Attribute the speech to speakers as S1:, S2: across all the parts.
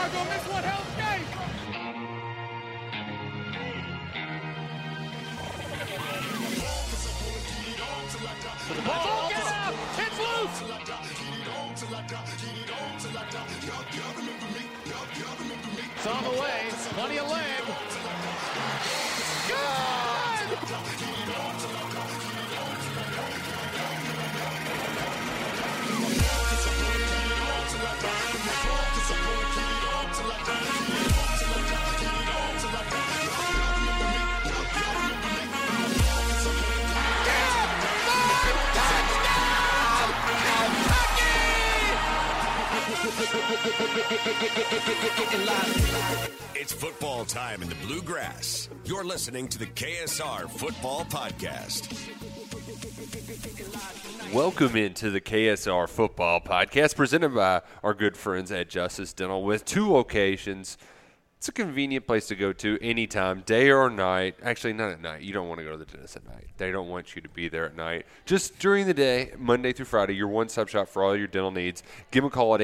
S1: KSR gonna miss one hell of a game. The ball, get up! It's loose! It's on the way. Plenty of leg. Good!
S2: It's football time in the Bluegrass. You're listening to the KSR Football Podcast.
S3: Welcome into the KSR Football Podcast, presented by our good friends at Justice Dental with 2 locations. It's a convenient place to go to anytime, day or night. Actually, not at night. You don't want to go to the dentist at night. They don't want you to be there at night. Just during the day, Monday through Friday, your one-stop shop for all your dental needs. Give them a call at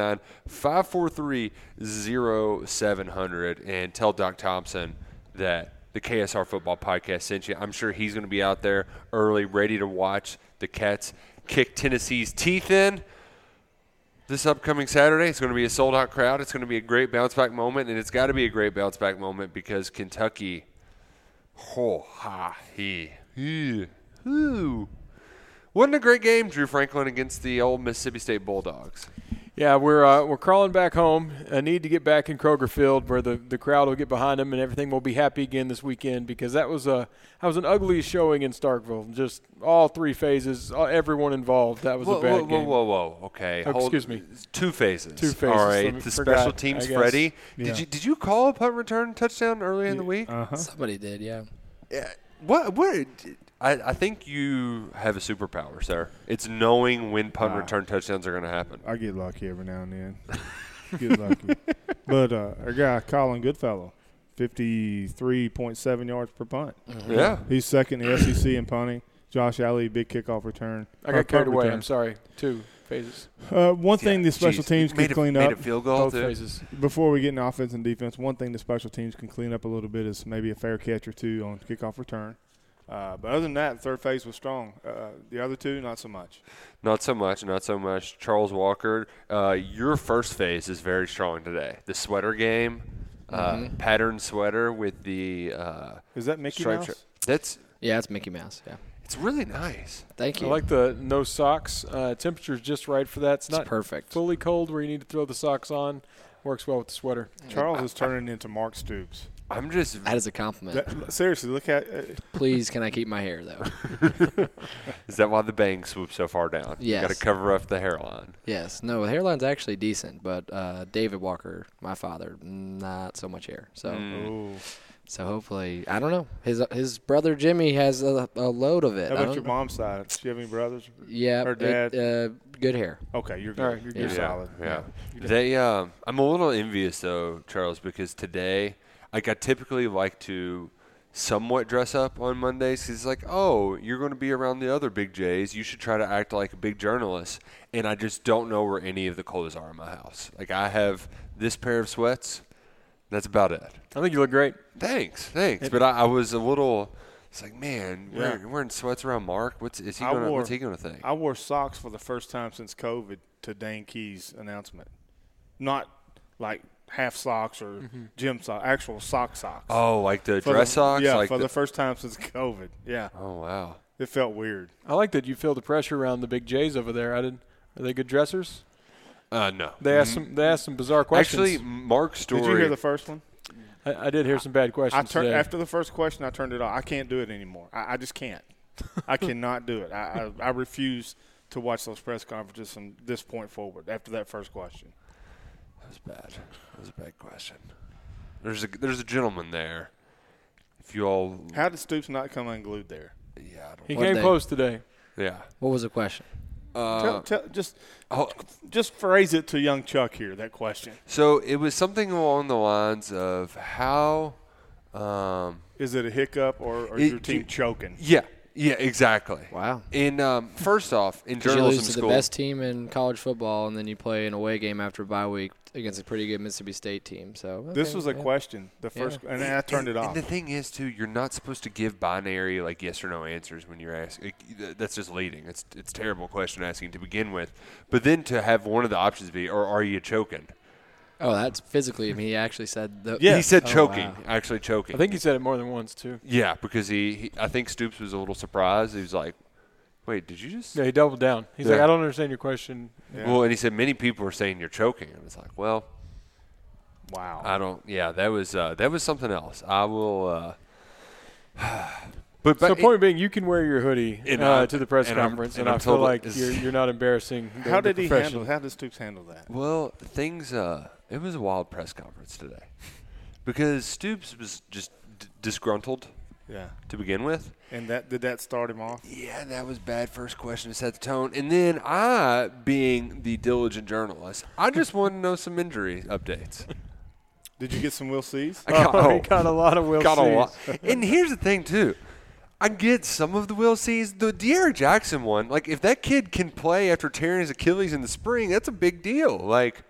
S3: 859-543-0700 and tell Doc Thompson that the KSR Football Podcast sent you. I'm sure he's going to be out there early, ready to watch the Cats kick Tennessee's teeth in. This upcoming Saturday, it's going to be a sold-out crowd. It's going to be a great bounce-back moment, and it's got to be a great bounce-back moment because Kentucky, wasn't a great game, Drew Franklin, against the old Mississippi State Bulldogs.
S4: Yeah, we're crawling back home. I need to get back in Kroger Field where the crowd will get behind them and everything will be happy again this weekend because that was an ugly showing in Starkville. Just all 3 phases, everyone involved. That was a bad game.
S3: Whoa. Okay.
S4: Excuse me.
S3: 2 phases.
S4: 2 phases.
S3: All right. The special teams, Freddie.
S4: Yeah.
S3: Did you call a punt return touchdown early in the week?
S4: Uh-huh.
S5: Somebody did, yeah.
S3: Yeah. What? I think you have a superpower, sir. It's knowing when punt return touchdowns are going to happen.
S6: I get lucky every now and then. Get lucky. But our guy, Colin Goodfellow, 53.7 yards per punt.
S3: Mm-hmm. Yeah.
S6: He's second in the SEC in punting. Josh Alley, big kickoff return.
S4: I got carried away. I'm sorry. 2 phases.
S6: One thing the special teams can clean up.
S3: Made a field goal,
S4: both
S3: too.
S4: phases.
S6: Before we get into offense and defense, one thing the special teams can clean up a little bit is maybe a fair catch or 2 on kickoff return. But other than that, third phase was strong. The other 2, not so much.
S3: Not so much. Charles Walker, your first phase is very strong today. The sweater game, pattern sweater with the
S6: is that Mickey
S3: striped
S6: Mouse?
S3: That's
S5: Mickey Mouse, yeah.
S3: It's really nice.
S5: Thank you.
S4: I like the no socks. Temperature's just right for that. It's not
S5: perfect.
S4: Fully cold where you need to throw the socks on. Works well with the sweater.
S6: Charles is turning into Mark Stoops.
S5: That is a compliment.
S6: Seriously, look at
S5: Please, can I keep my hair, though?
S3: Is that why the bangs swoop so far down?
S5: Yes.
S3: You got to cover up the hairline.
S5: Yes. No, the hairline's actually decent, but David Walker, my father, not so much hair. So so hopefully, I don't know. His brother Jimmy has a load of it.
S6: How about your mom's side? Do you have any brothers?
S5: Yeah.
S6: Her dad?
S5: Good hair.
S6: Okay, you're good.
S4: All right, you're
S6: solid.
S3: Yeah. They I'm a little envious though, Charles, because today I typically like to somewhat dress up on Mondays. It's like, oh, you're going to be around the other big J's. You should try to act like a big journalist. And I just don't know where any of the clothes are in my house. Like I have this pair of sweats. That's about it.
S4: I think you look great.
S3: Thanks. But I was a little. It's like, man, wearing sweats around Mark. What's he going to think?
S6: I wore socks for the first time since COVID to Dane Key's announcement. Not like half socks or gym socks, actual socks.
S3: Oh, like the dress socks?
S6: Yeah,
S3: like
S6: for the first time since COVID. Yeah.
S3: Oh, wow.
S6: It felt weird.
S4: I like that you feel the pressure around the big J's over there. Are they good dressers?
S3: No.
S4: They asked some bizarre questions.
S3: Actually, Mark's story.
S6: Did you hear the first one?
S4: I did hear some bad questions today.
S6: After the first question, I turned it off. I can't do it anymore. I just can't. I cannot do it. I refuse to watch those press conferences from this point forward after that first question.
S3: That was bad. That was a bad question. There's a gentleman there. If you all.
S6: How did Stoops not come unglued there?
S3: Yeah, I don't
S4: he
S3: know.
S4: came close today.
S3: Yeah.
S5: What was the question?
S6: Just phrase it to young Chuck here, that question.
S3: So it was something along the lines of how
S6: is it a hiccup or is your team choking?
S3: Yeah. Yeah, exactly.
S5: Wow.
S3: And first off, in
S5: You
S3: journalism
S5: lose to
S3: school,
S5: the best team in college football, and then you play an away game after a bye week against a pretty good Mississippi State team. So
S6: This was a question, the first, and I turned it off.
S3: And the thing is, too, you're not supposed to give binary like yes or no answers when you're asking. That's just leading. It's a terrible question asking to begin with. But then to have one of the options be, or are you choking?
S5: Oh, that's physically. I mean, he actually said.
S6: Yeah.
S3: He said
S5: Oh,
S3: choking,
S5: wow.
S3: actually choking.
S4: I think he said it more than once too.
S3: Yeah, because I think Stoops was a little surprised. He was like, "Wait, did you just?"
S4: Yeah, he doubled down. He's
S3: Yeah.
S4: like, I don't understand your question.
S6: Yeah.
S3: Well, and he said many people are saying you're choking, and it's like, well,
S6: Wow.
S3: I don't. Yeah, that was something else. I will. But
S4: So point being, you can wear your hoodie
S3: And
S4: to the press
S3: and I'm-
S4: conference,
S3: and
S4: and
S3: I'm
S4: I feel
S3: told
S4: like
S3: it's-
S4: you're not embarrassing.
S6: How
S4: the
S6: did he
S4: profession.
S6: handle? How did Stoops handle that?
S3: Well, things. It was a wild press conference today because Stoops was just disgruntled
S6: Yeah.
S3: to begin with.
S6: And did that start him off?
S3: Yeah, that was bad first question to set the tone. And then I, being the diligent journalist, I just wanted to know some injury updates.
S6: Did you get some Will C's?
S3: I got,
S4: He got a lot of Will
S3: got a
S4: C's.
S3: lot. And here's the thing, too. I get some of the Will C's. The De'Aaron Jackson one, like, if that kid can play after tearing his Achilles in the spring, that's a big deal. Like,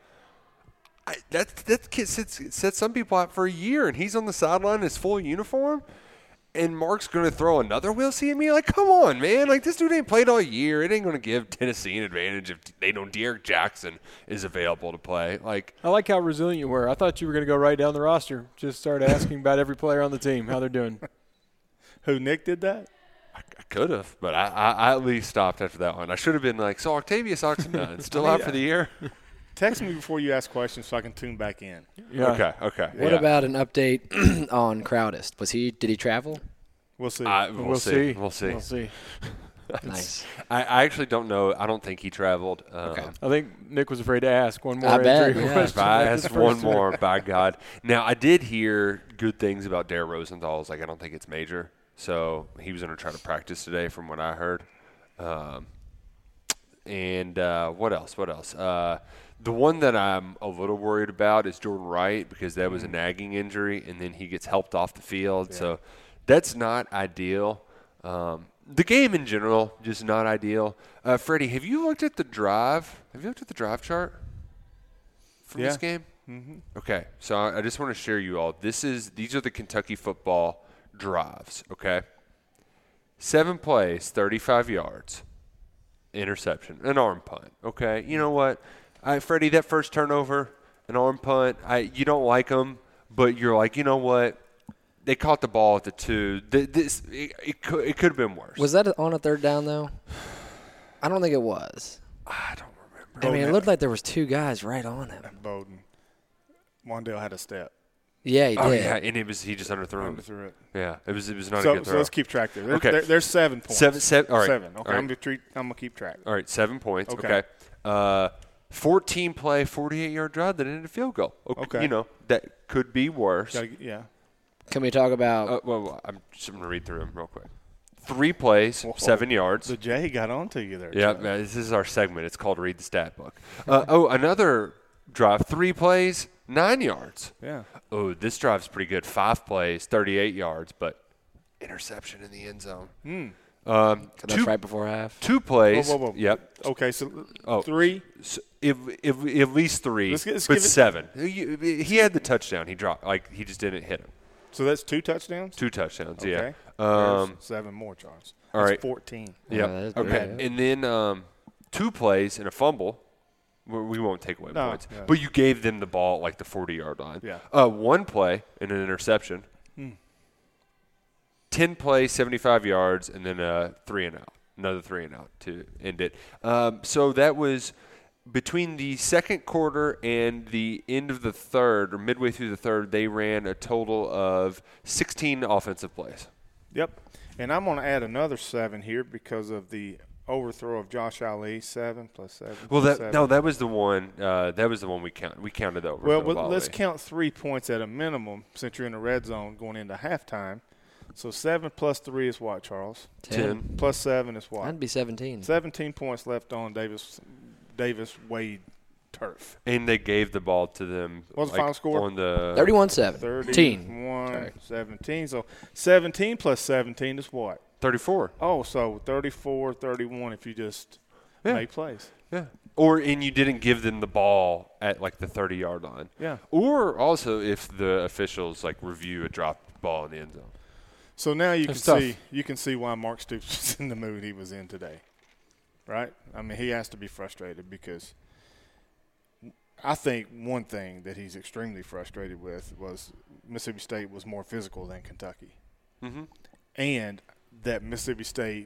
S3: that kid sets some people out for a year, and he's on the sideline in his full uniform, and Mark's going to throw another Will C at me? Like, come on, man. Like, this dude ain't played all year. It ain't going to give Tennessee an advantage if they know De'Aaron Jackson is available to play. Like,
S4: I like how resilient you were. I thought you were going to go right down the roster. Just start asking about every player on the team, how they're doing.
S6: Who, Nick did that?
S3: I could have, but I at least stopped after that one. I should have been like, so Octavius Oxenine still out for the year?
S6: Text me before you ask questions so I can tune back in.
S4: Yeah.
S3: Okay.
S5: What
S3: yeah.
S5: about an update on Crowdist? Did he travel?
S6: We'll see.
S3: We'll see.
S4: We'll see.
S5: Nice.
S3: I actually don't know. I don't think he traveled.
S5: Okay.
S4: I think Nick was afraid to ask one more
S5: I bet,
S4: injury
S5: yeah.
S4: question.
S3: If I
S4: after
S3: ask
S4: the first
S3: one more, by God. Now, I did hear good things about Dare Rosenthal. I was like, I don't think it's major. So he was going to try to practice today from what I heard. And what else? The one that I'm a little worried about is Jordan Wright because that was a nagging injury, and then he gets helped off the field. Yeah. So that's not ideal. The game in general, just not ideal. Freddie, have you looked at the drive? Have you looked at the drive chart from this game?
S6: Mm-hmm.
S3: Okay, so I just want to share you all. These are the Kentucky football drives, okay? 7 plays, 35 yards, interception, an arm punt, okay? You know what? Freddie, that first turnover, an arm punt, you don't like them, but you're like, you know what? They caught the ball at the 2. It could have been worse.
S5: Was that on a third down, though? I don't think it was.
S3: I don't remember.
S5: I mean, it looked like there was 2 guys right on him.
S6: Bowden. Wandale had a step.
S5: Yeah, he did.
S3: Oh, yeah, and he just underthrew him.
S6: Underthrew it.
S3: Yeah, it was not a
S6: So
S3: good throw.
S6: let's keep track there.
S3: Okay.
S6: There's 7 points.
S3: Seven, all right.
S6: 7. Okay,
S3: all right.
S6: I'm gonna keep track.
S3: All right, 7 points.
S6: Okay.
S3: 14 play, 48-yard drive that ended a field goal.
S6: Okay.
S3: You know, that could be worse.
S6: Yeah.
S5: Can we talk about
S3: I'm just going to read through them real quick. 3 plays, 7 yards.
S6: The J got on to you there.
S3: Yeah,
S6: Joe.
S3: man, this is our segment. It's called Read the Stat Book. Another drive, 3 plays, 9 yards.
S6: Yeah.
S3: Oh, this drive's pretty good. 5 plays, 38 yards, but interception in the end zone.
S5: that's right before half?
S3: 2 plays.
S6: Whoa.
S3: Yep.
S6: Okay, so
S3: Oh,
S6: 3.
S3: So at least 3,
S6: Let's
S3: but
S6: give it-
S3: 7. He had the touchdown. He dropped. Like, he just didn't hit him.
S6: So that's 2 touchdowns?
S3: 2 touchdowns,
S6: Okay.
S3: yeah.
S6: There's 7 more, Charles.
S3: all
S6: That's
S3: right.
S6: 14.
S3: Yeah.
S5: that's
S3: Okay.
S5: pretty good.
S3: And then 2 plays and a fumble. We won't take away
S6: No,
S3: points.
S6: yeah.
S3: But you gave them the ball at like the 40-yard line.
S6: Yeah.
S3: 1 play and an interception. 10 plays, 75 yards, and then a 3 and out. Another 3 and out to end it. So that was between the second quarter and the end of the third, or midway through the third, they ran a total of 16 offensive plays.
S6: Yep. And I'm going to add another 7 here because of the overthrow of Josh Ali. 7 plus 7.
S3: Well,
S6: plus 7.
S3: that was the one. That was the one we counted. We counted over.
S6: Well, let's count 3 points at a minimum since you're in the red zone going into halftime. So 7 plus 3 is what, Charles?
S3: 10.
S6: Plus 7 is what?
S5: That'd be 17.
S6: 17 points left on Davis Wade turf.
S3: And they gave the ball to them.
S6: What was the final score?
S3: On the
S5: 31-7.
S6: 31, 17. So 17 plus 17 is what?
S3: 34.
S6: Oh, so 34, 31 if you just make plays.
S3: Yeah. And you didn't give them the ball at like the 30-yard line.
S6: Yeah.
S3: Or also if the officials like review a dropped ball in the end zone.
S6: So now you
S4: That's
S6: can see why Mark Stoops was in the mood he was in today. Right? I mean, he has to be frustrated because I think one thing that he's extremely frustrated with was Mississippi State was more physical than Kentucky.
S3: Mm-hmm.
S6: And that Mississippi State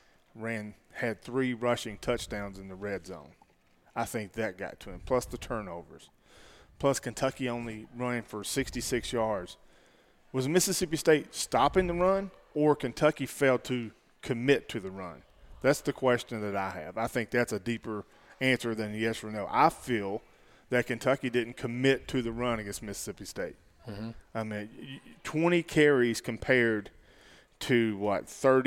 S6: had 3 rushing touchdowns in the red zone. I think that got to him, plus the turnovers. Plus Kentucky only running for 66 yards. Was Mississippi State stopping the run or Kentucky failed to commit to the run? That's the question that I have. I think that's a deeper answer than yes or no. I feel that Kentucky didn't commit to the run against Mississippi State.
S5: Mm-hmm.
S6: I mean, 20 carries compared to,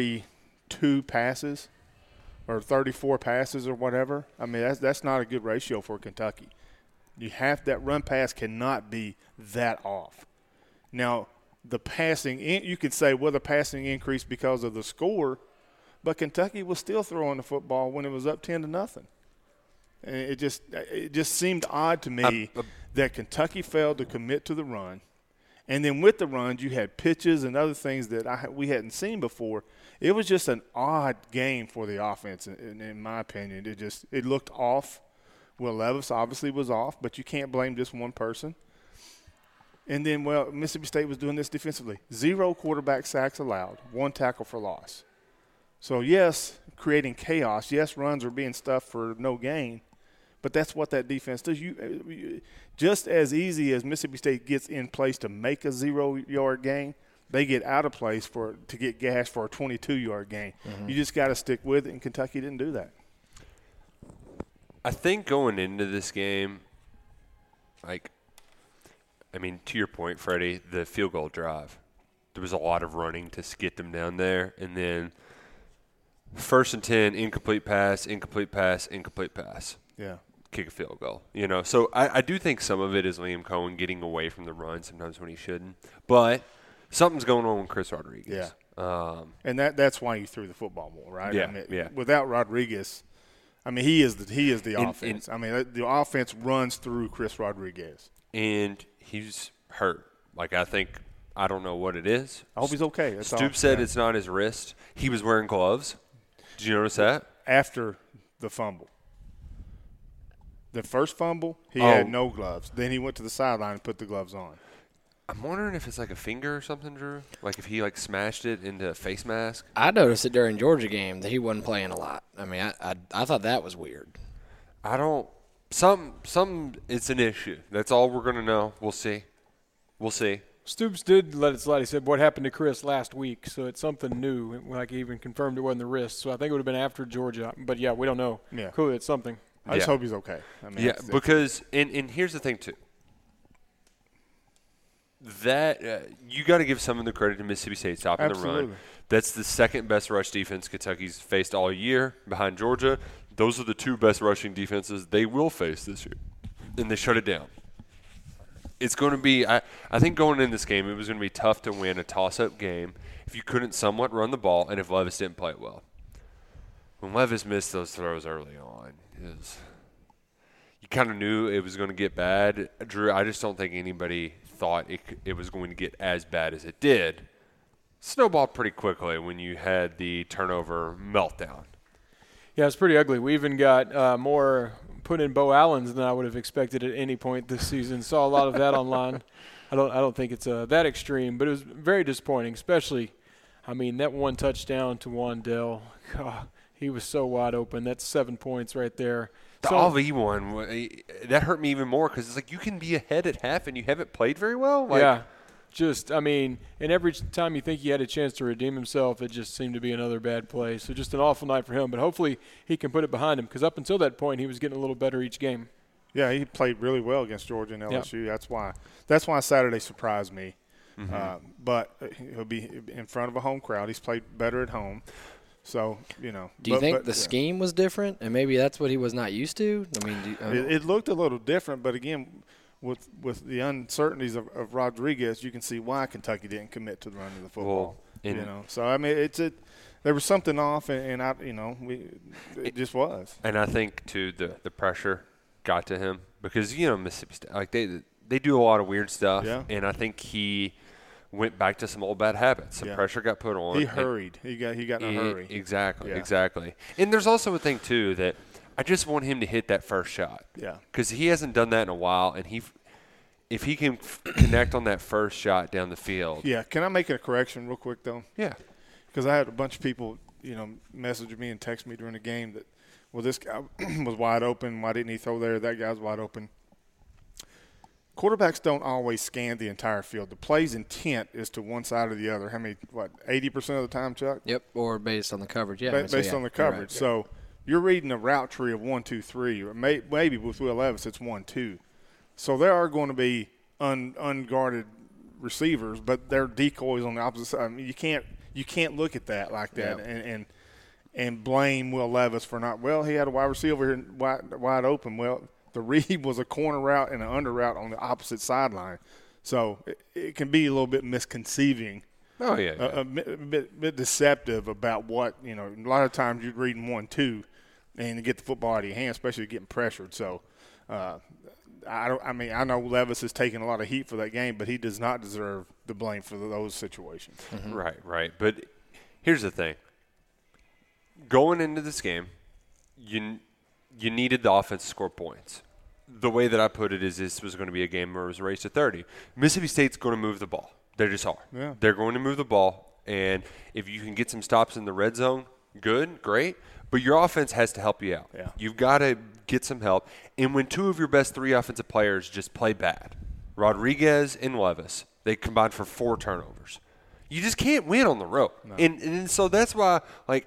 S6: 32 passes or 34 passes or whatever. I mean, that's not a good ratio for Kentucky. That run pass cannot be that off. Now, the passing, you could say, well, the passing increased because of the score, but Kentucky was still throwing the football when it was up 10-0. And it just seemed odd to me that Kentucky failed to commit to the run. And then with the runs, you had pitches and other things that we hadn't seen before. It was just an odd game for the offense, in my opinion. It looked off. Will Levis obviously was off, but you can't blame just one person. And then, Mississippi State was doing this defensively. 0 quarterback sacks allowed, 1 tackle for loss. So, yes, creating chaos. Yes, runs are being stuffed for no gain. But that's what that defense does. You just as easy as Mississippi State gets in place to make a 0-yard gain, they get out of place to get gashed for a 22-yard gain. Mm-hmm. You just got to stick with it, and Kentucky didn't do that.
S3: I think going into this game, to your point, Freddie, the field goal drive, there was a lot of running to get them down there, and then 1st and 10, incomplete pass, incomplete pass, incomplete pass.
S6: Yeah.
S3: Kick a field goal, So I do think some of it is Liam Cohen getting away from the run sometimes when he shouldn't. But something's going on with Chris Rodriguez.
S6: Yeah. And that's why you threw the football more, right?
S3: Yeah.
S6: Without Rodriguez, he is the offense. The offense runs through Chris Rodriguez.
S3: And he's hurt. I don't know what it is.
S6: I hope he's okay.
S3: Stoops said it's not his wrist. He was wearing gloves. Did you notice that?
S6: After the fumble. The first fumble, he had no gloves. Then he went to the sideline and put the gloves on.
S3: I'm wondering if it's like a finger or something, Drew. Like if he smashed it into a face mask.
S5: I noticed it during Georgia game that he wasn't playing a lot. I thought that was weird.
S3: I don't. Some. It's an issue. That's all we're gonna know. We'll see.
S4: Stoops did let it slide. He said what happened to Chris last week, so it's something new. He even confirmed it wasn't the wrist. So I think it would have been after Georgia. But yeah, we don't know.
S6: Yeah,
S4: clearly it's something.
S6: I just hope he's okay.
S3: Because and here's the thing too. That you got to give some of the credit to Mississippi State stopping the run. That's the second best rush defense Kentucky's faced all year behind Georgia. Those are the 2 best rushing defenses they will face this year, and they shut it down. It's going to be I think going in this game, it was going to be tough to win a toss-up game if you couldn't somewhat run the ball and if Levis didn't play well. When Levis missed those throws early on, you kind of knew it was going to get bad. Drew, I just don't think anybody thought it was going to get as bad as it did. Snowballed pretty quickly when you had the turnover meltdown.
S4: Yeah, it's pretty ugly. We even got more put in Bo Allen's than I would have expected at any point this season. Saw a lot of that online. I don't think it's that extreme, but it was very disappointing, especially, that one touchdown to Wandell. God, he was so wide open. That's 7 points right there.
S3: The Ali one, that hurt me even more because it's you can be ahead at half and you haven't played very well.
S4: Yeah. And every time you think he had a chance to redeem himself, it just seemed to be another bad play. So just an awful night for him. But hopefully he can put it behind him because up until that point he was getting a little better each game.
S6: Yeah, he played really well against Georgia and LSU. Yep. That's why Saturday surprised me. Mm-hmm. But he'll be in front of a home crowd. He's played better at home. So,
S5: Do you think the scheme was different, and maybe that's what he was not used to?
S6: It looked a little different, but again, with the uncertainties of Rodriguez, you can see why Kentucky didn't commit to the run of the football. So there was something off, and it just was.
S3: And I think too the pressure got to him because Mississippi State, like they do a lot of weird stuff, and I think he went back to some old bad habits. Some pressure got put on.
S6: He hurried. He got in a hurry.
S3: Exactly. And there's also a thing too that I just want him to hit that first shot.
S6: Yeah.
S3: Because he hasn't done that in a while, and if he can connect on that first shot down the field.
S6: Yeah. Can I make a correction real quick though?
S3: Yeah.
S6: Because I had a bunch of people, message me and text me during the game that, well, this guy was wide open. Why didn't he throw there? That guy's wide open. Quarterbacks don't always scan the entire field. The play's intent is to one side or the other. 80% of the time, Chuck?
S5: Yep, or based on the coverage. Yeah,
S6: based on the coverage.
S5: Right.
S6: So you're reading a route tree of 1, 2, 3, or maybe with Will Levis it's 1, 2. So there are going to be unguarded receivers, but they're decoys on the opposite side. I mean, you can't look at that like that and blame Will Levis for not. Well, he had a wide receiver here wide open. Well, the read was a corner route and an under route on the opposite sideline. So it can be a little bit misconceiving.
S3: Oh, yeah.
S6: A bit deceptive about what, a lot of times you're reading 1, 2 and you get the football out of your hand, especially getting pressured. So, I know Levis is taking a lot of heat for that game, but he does not deserve the blame for those situations.
S3: Mm-hmm. Right. But here's the thing. Going into this game, you needed the offense to score points. The way that I put it is this was going to be a game where it was a race to 30. Mississippi State's going to move the ball. They just are.
S6: Yeah.
S3: They're going to move the ball, and if you can get some stops in the red zone, good, great. But your offense has to help you out.
S6: Yeah.
S3: You've got to get some help. And when two of your best three offensive players just play bad, Rodriguez and Levis, they combined for 4 turnovers. You just can't win on the road. No. And so that's why,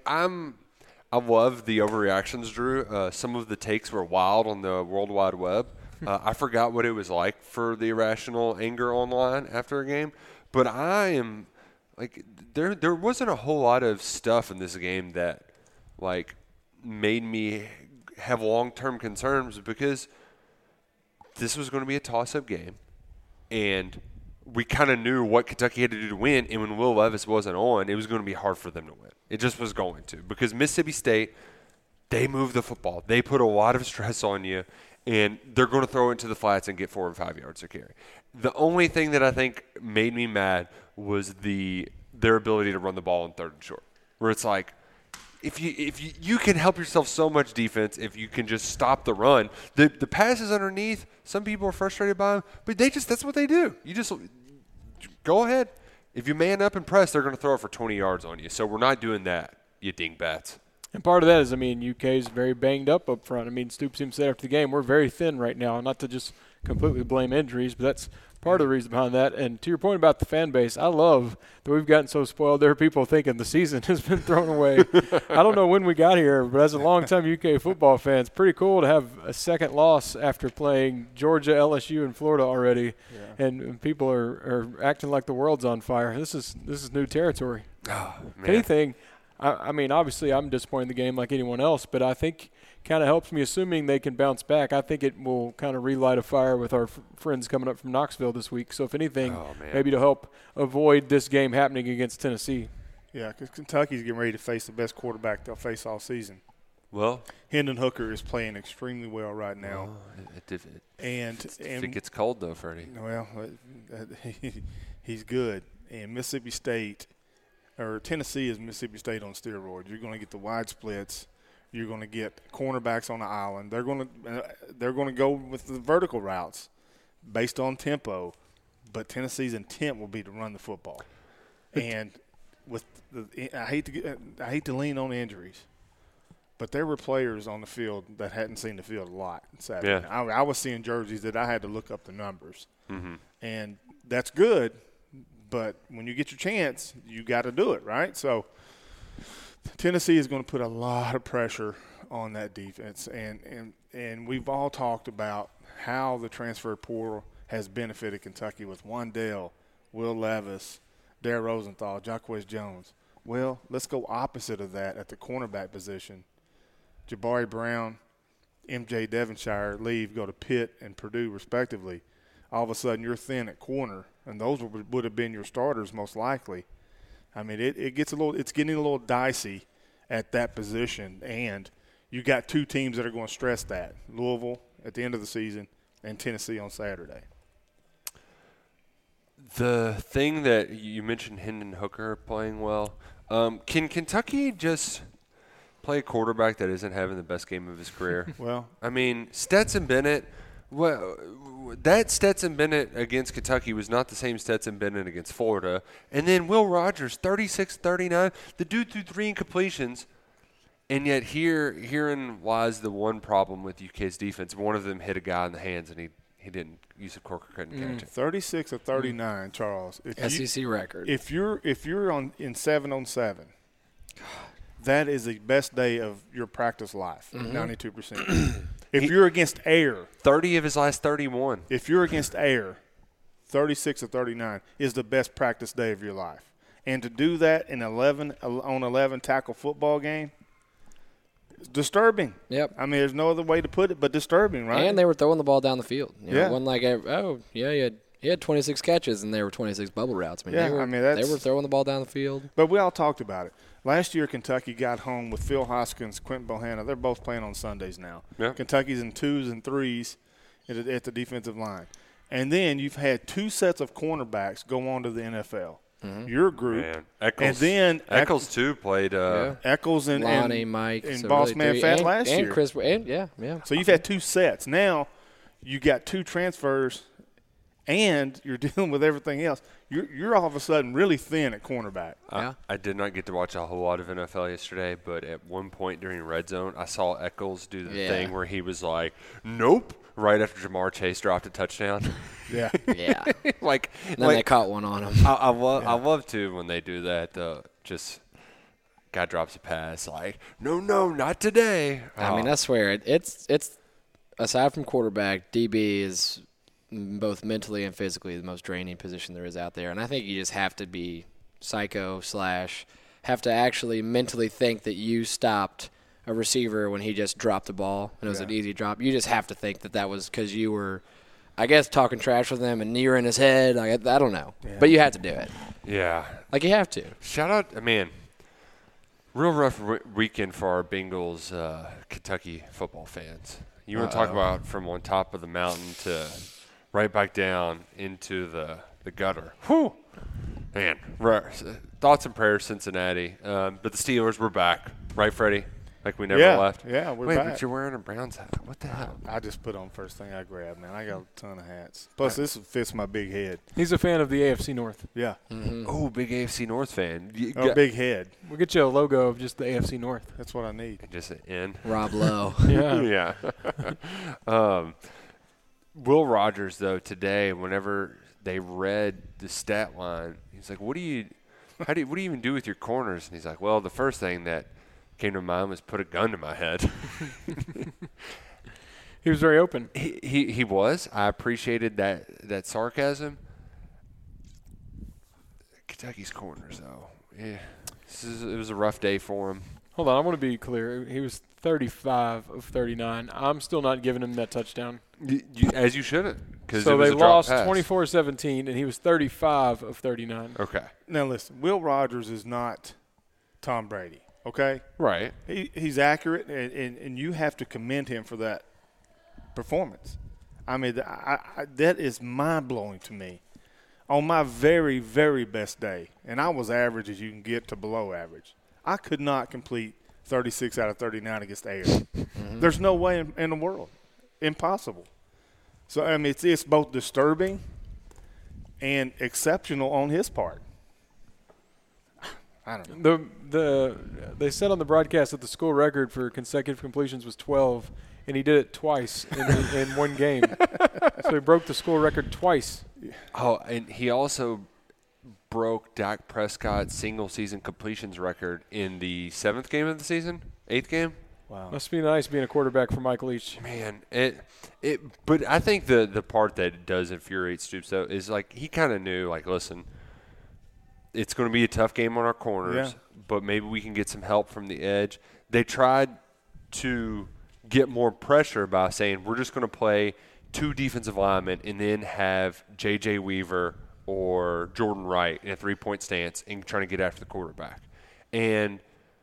S3: I love the overreactions, Drew. Some of the takes were wild on the World Wide Web. I forgot what it was like for the irrational anger online after a game. But I am there wasn't a whole lot of stuff in this game that made me have long-term concerns because this was going to be a toss-up game, and we kind of knew what Kentucky had to do to win, and when Will Levis wasn't on, it was going to be hard for them to win. It just was going to because Mississippi State, they move the football. They put a lot of stress on you, and they're going to throw it into the flats and get 4 or 5 yards to carry. The only thing that I think made me mad was their ability to run the ball in 3rd and short, where it's like, if you can help yourself so much defense if you can just stop the run. The passes underneath, some people are frustrated by them, but that's what they do. You just go ahead. If you man up and press, they're going to throw it for 20 yards on you. So we're not doing that, you dingbats.
S4: And part of that is, UK is very banged up front. Stoops even said after the game, we're very thin right now. Not to just completely blame injuries, but that's part of the reason behind that. And to your point about the fan base, I love that we've gotten so spoiled. There are people thinking the season has been thrown away. I don't know when we got here, but as a longtime UK football fan, it's pretty cool to have a second loss after playing Georgia, LSU, and Florida already. Yeah. And people are acting like the world's on fire. This is new territory.
S3: Oh, man.
S4: If anything, obviously I'm disappointed in the game like anyone else, but I think kind of helps me, assuming they can bounce back. I think it will kind of relight a fire with our friends coming up from Knoxville this week. So if anything, maybe to help avoid this game happening against Tennessee.
S6: Yeah, because Kentucky's getting ready to face the best quarterback they'll face all season.
S3: Well,
S6: Hendon Hooker is playing extremely well right now.
S3: If it gets cold, though, Freddie.
S6: Well, he's good. And Mississippi State – or Tennessee is Mississippi State on steroids. You're going to get the wide splits. You're going to get cornerbacks on the island. They're going to go with the vertical routes based on tempo, but Tennessee's intent will be to run the football. And with I hate to lean on injuries, but there were players on the field that hadn't seen the field a lot Saturday.
S3: Yeah.
S6: I was seeing jerseys that I had to look up the numbers,
S3: and
S6: that's good. But when you get your chance, you got to do it, right? So Tennessee is going to put a lot of pressure on that defense. And we've all talked about how the transfer portal has benefited Kentucky with Wandale, Will Levis, Dare Rosenthal, Jacquez Jones. Well, let's go opposite of that at the cornerback position. Jabari Brown, MJ Devonshire leave, go to Pitt and Purdue respectively. All of a sudden you're thin at corner, and those would have been your starters most likely. I mean, it's getting a little dicey at that position, and you got two teams that are going to stress that: Louisville at the end of the season and Tennessee on Saturday.
S3: The thing that you mentioned, Hendon Hooker playing well. Can Kentucky just play a quarterback that isn't having the best game of his career?
S6: Well,
S3: I mean, Stetson Bennett. Well, that Stetson Bennett against Kentucky was not the same Stetson Bennett against Florida. And then Will Rogers, 36-39. The dude threw 3 incompletions. And yet herein lies the one problem with UK's defense. One of them hit a guy in the hands, and he didn't. Yusuf Corker couldn't catch it.
S6: 36 of 39, Charles.
S5: SEC record.
S6: If you're in 7-on-7, that is the best day of your practice life. 92%. If you're against air,
S3: 30 of his last 31.
S6: If you're against air, 36 of 39 is the best practice day of your life. And to do that in 11 tackle football game, it's disturbing.
S5: Yep.
S6: I mean, there's no other way to put it but disturbing, right?
S5: And they were throwing the ball down the field. You know,
S6: Yeah.
S5: It wasn't like, he had 26 catches and there were 26 bubble routes.
S6: Yeah,
S5: they were throwing the ball down the field.
S6: But we all talked about it. Last year, Kentucky got home with Phil Hoskins, Quentin Bohanna. They're both playing on Sundays now.
S3: Yeah.
S6: Kentucky's in 2s and 3s at the defensive line. And then you've had 2 sets of cornerbacks go on to the NFL. Your group.
S3: Man, Eccles,
S6: and then
S3: Eccles too played.
S6: Eccles and
S5: Lonnie, Mike,
S6: and
S5: so
S6: Boss
S5: really
S6: Man
S5: three-
S6: Fat
S5: and,
S6: last
S5: and
S6: year.
S5: Chris, and yeah.
S6: So you've had 2 sets. Now you got 2 transfers, and you're dealing with everything else. You're all of a sudden really thin at cornerback.
S5: Yeah.
S3: I did not get to watch a whole lot of NFL yesterday, but at one point during Red Zone, I saw Eccles do the thing where he was like, "Nope," right after Jamar Chase dropped a touchdown.
S6: Yeah.
S5: Yeah.
S3: like,
S5: And then they caught one on him.
S3: I love to when they do that. Just guy drops a pass, like, no, not today.
S5: I mean, I swear, it's aside from quarterback, DB is both mentally and physically the most draining position there is out there. And I think you just have to be psycho / have to actually mentally think that you stopped a receiver when he just dropped the ball and it was an easy drop. You just have to think that was because you were, I guess, talking trash with him and near in his head. I don't know. Yeah. But you had to do it.
S3: Yeah.
S5: Like, you have to.
S3: Shout out, man, real rough weekend for our Bengals Kentucky football fans. You want to talk about from on top of the mountain to right back down into the gutter. Whew. Man, thoughts and prayers, Cincinnati. But the Steelers were back, right, Freddie? Like we never left.
S6: Yeah, we're
S3: Wait,
S6: back.
S3: but you're wearing a Browns hat. What the hell?
S6: I just put on first thing I grabbed, man. I got a ton of hats. Plus, this fits my big head.
S4: He's a fan of the AFC North.
S6: Yeah.
S3: Oh, big AFC North fan.
S6: Big head.
S4: We'll get you a logo of just the AFC North.
S6: That's what I need.
S3: Just an N.
S5: Rob Lowe.
S4: Yeah.
S3: Yeah. Will Rogers, though, today, whenever they read the stat line, he's like, what do you even do with your corners? And he's like, well, the first thing that came to mind was put a gun to my head.
S4: He was very open.
S3: He was. I appreciated that sarcasm. Kentucky's corners, though. Yeah. It was a rough day for him.
S4: Hold on, I want to be clear. He was 35 of 39. I'm still not giving him that touchdown.
S3: As you shouldn't.
S4: So they lost 24-17, and he was 35 of 39.
S3: Okay.
S6: Now, listen, Will Rogers is not Tom Brady, okay?
S3: Right.
S6: He's accurate, and you have to commend him for that performance. I mean, that is mind-blowing to me. On my very, very best day, and I was average as you can get to below average, I could not complete 36 out of 39 against air. There's no way in the world. Impossible. So, I mean, it's both disturbing and exceptional on his part. I don't know.
S4: They said on the broadcast that the school record for consecutive completions was 12, and he did it twice in one game. So he broke the school record twice.
S3: Oh, and he also broke Dak Prescott's single-season completions record in the 7th game of the season, 8th game.
S6: Wow.
S4: Must be nice being a quarterback for Mike Leach.
S3: Man, but I think the part that does infuriate Stoops, though, is like he kind of knew, like, listen, it's going to be a tough game on our corners, but maybe we can get some help from the edge. They tried to get more pressure by saying we're just going to play 2 defensive linemen and then have J.J. Weaver or Jordan Wright in a three-point stance and trying to get after the quarterback. And,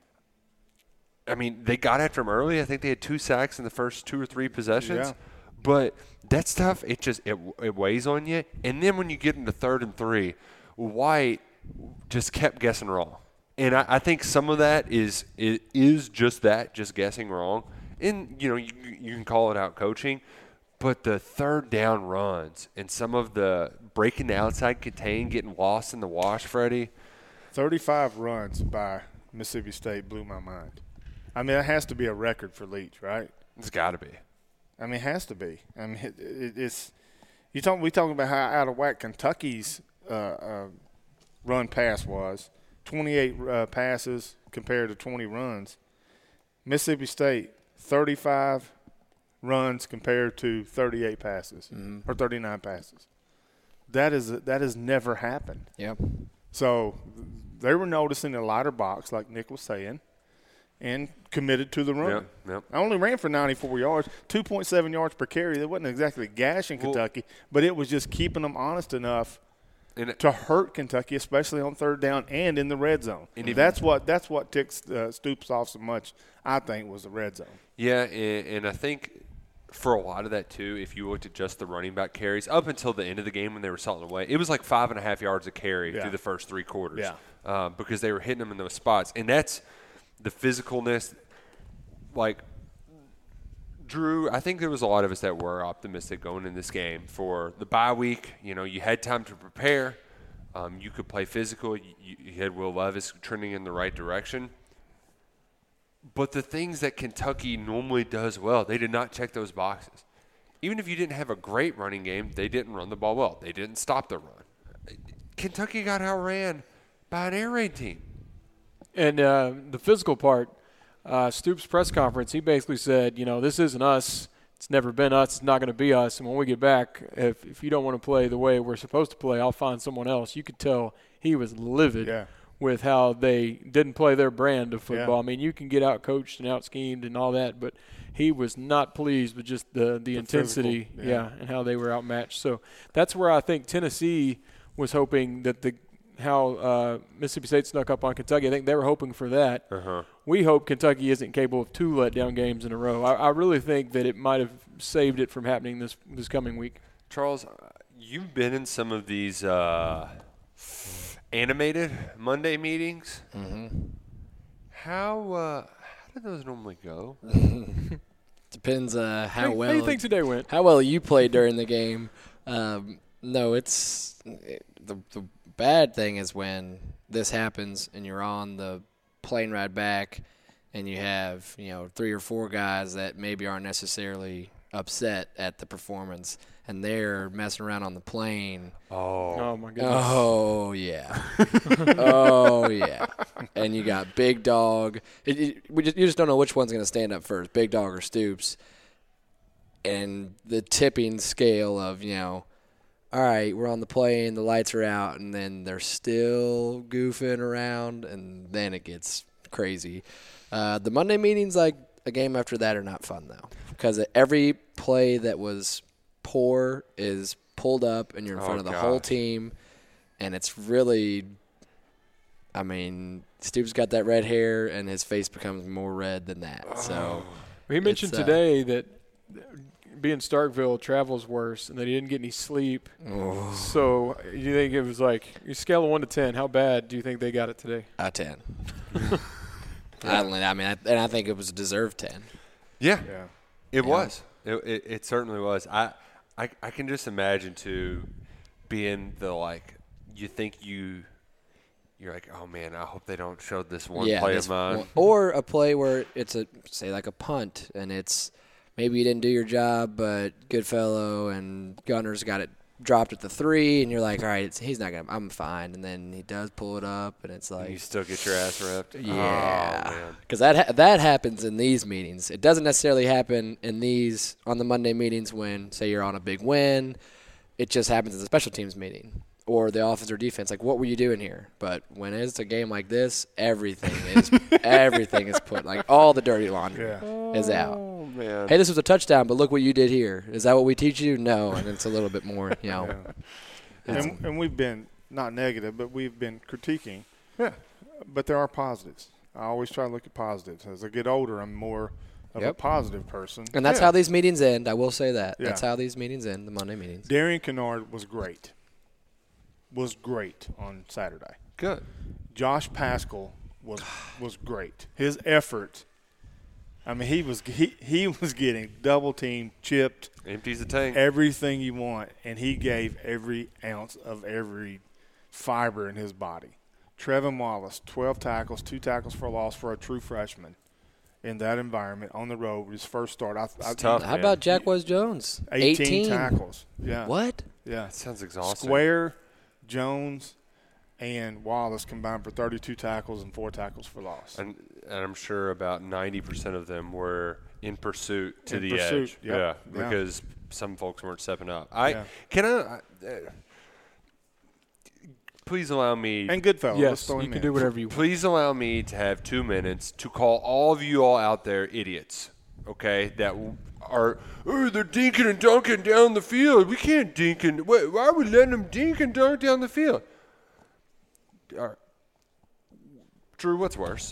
S3: I mean, they got after him early. I think they had 2 sacks in the first 2 or 3 possessions.
S6: Yeah.
S3: But that stuff, it weighs on you. And then when you get into 3rd and 3, White just kept guessing wrong. And I think some of that is just that, just guessing wrong. And, you can call it out coaching. But the 3rd down runs and some of the breaking the outside contain, getting lost in the wash, Freddie.
S6: 35 runs by Mississippi State blew my mind. I mean, that has to be a record for Leach, right?
S3: It's got to be.
S6: I mean, it has to be. I mean, it's we talking about how out of whack Kentucky's run pass was. 28 passes compared to 20 runs. Mississippi State 35 runs compared to 38 passes or 39 passes. That has never happened.
S5: Yep.
S6: So they were noticing a lighter box, like Nick was saying, and committed to the run.
S3: Yep.
S6: I only ran for 94 yards, 2.7 yards per carry. That wasn't exactly gashing Kentucky, but it was just keeping them honest enough to hurt Kentucky, especially on 3rd down and in the red zone. And that's what ticks Stoops off so much, I think, was the red zone.
S3: Yeah, and I think for a lot of that too, if you looked at just the running back carries, up until the end of the game when they were salting away, it was like 5.5 yards a carry through the first 3 quarters because they were hitting them in those spots. And that's the physicalness. Like, Drew, I think there was a lot of us that were optimistic going in this game for the bye week. You had time to prepare. You could play physical. You had Will Levis trending in the right direction. But the things that Kentucky normally does well, they did not check those boxes. Even if you didn't have a great running game, they didn't run the ball well. They didn't stop the run. Kentucky got outran by an air raid team.
S4: And the physical part, Stoops' press conference, he basically said, this isn't us. It's never been us. It's not going to be us. And when we get back, if you don't want to play the way we're supposed to play, I'll find someone else. You could tell he was livid with how they didn't play their brand of football. I mean, you can get out-coached and out-schemed and all that, but he was not pleased with just the intensity and how they were outmatched. So that's where I think Tennessee was hoping that how Mississippi State snuck up on Kentucky. I think they were hoping for that. We hope Kentucky isn't capable of 2 letdown games in a row. I really think that it might have saved it from happening this coming week.
S3: Charles, you've been in some of these animated Monday meetings. How do those normally go?
S5: Depends how
S4: How
S5: well.
S4: do you think today went?
S5: How well you played during the game. No, it's the bad thing is when this happens and you're on the plane ride back and you have 3 or 4 guys that maybe aren't necessarily upset at the performance and they're messing around on the plane.
S4: Oh my goodness.
S5: Oh yeah. Oh yeah. And you got Big Dog. You just don't know which one's going to stand up first, Big Dog or Stoops. And the tipping scale of all right, we're on the plane, the lights are out, and then they're still goofing around, and then it gets crazy. The Monday meetings, like a game after that, are not fun, though, because every play that was poor is pulled up, and you're in front of the whole team, and it's really – I mean, Stoops got that red hair, and his face becomes more red than that. So
S4: he mentioned today that – being Starkville, travel's worse, and they didn't get any sleep. So you think it was like your scale of 1 to 10? How bad do you think they got it today?
S5: 10. I think it was a deserved 10.
S3: Yeah. It was. It certainly was. I can just imagine too, being the you think you're like, oh man, I hope they don't show this one play of mine,
S5: or a play where it's say like a punt and it's. Maybe you didn't do your job, but Goodfellow and Gunner's got it dropped at the 3, and you're like, all right, he's not going to – I'm fine. And then he does pull it up, and it's like –
S3: you still get your ass ripped?
S5: Yeah. Because that happens in these meetings. It doesn't necessarily happen in these – on the Monday meetings when, say, you're on a big win. It just happens in the special teams meeting or the offense or defense. Like, what were you doing here? But when it's a game like this, everything is put – like, all the dirty laundry is out.
S3: Man.
S5: Hey, this was a touchdown, but look what you did here. Is that what we teach you? No, and it's a little bit more,
S6: And we've been not negative, but we've been critiquing.
S3: Yeah.
S6: But there are positives. I always try to look at positives. As I get older, I'm more of a positive person.
S5: And that's how these meetings end. I will say that.
S6: Yeah.
S5: That's how these meetings end, the Monday meetings.
S6: Darian Kennard was great. Was great on Saturday.
S3: Good.
S6: Josh Paschal was great. His effort. I mean, he was getting double teamed, chipped,
S3: Empties the tank.
S6: everything you want, and he gave every ounce of every fiber in his body. Trevin Wallace, 12 tackles, 2 tackles for a loss for a true freshman in that environment on the road. His first start.
S3: It's tough,
S5: How
S3: man.
S5: about Jack West Jones?
S6: 18 tackles. Yeah.
S5: What?
S6: Yeah.
S3: That sounds exhausting.
S6: Square, Jones, and Wallace combined for 32 tackles and 4 tackles for loss.
S3: And I'm sure about 90% of them were in pursuit to
S6: In
S3: the
S6: pursuit,
S3: edge.
S6: yep.
S3: Yeah,
S6: Yeah.
S3: because some folks weren't stepping up. Please allow me.
S6: And Goodfellow. Let's
S4: Yes,
S6: throw
S4: you
S6: him
S4: can
S6: in.
S4: do whatever you want.
S3: Please allow me to have 2 minutes to call all of you all out there idiots, okay, that are, they're dinking and dunking down the field. We can't dink and – why are we letting them dink and dunk down the field? All right. Drew, what's worse,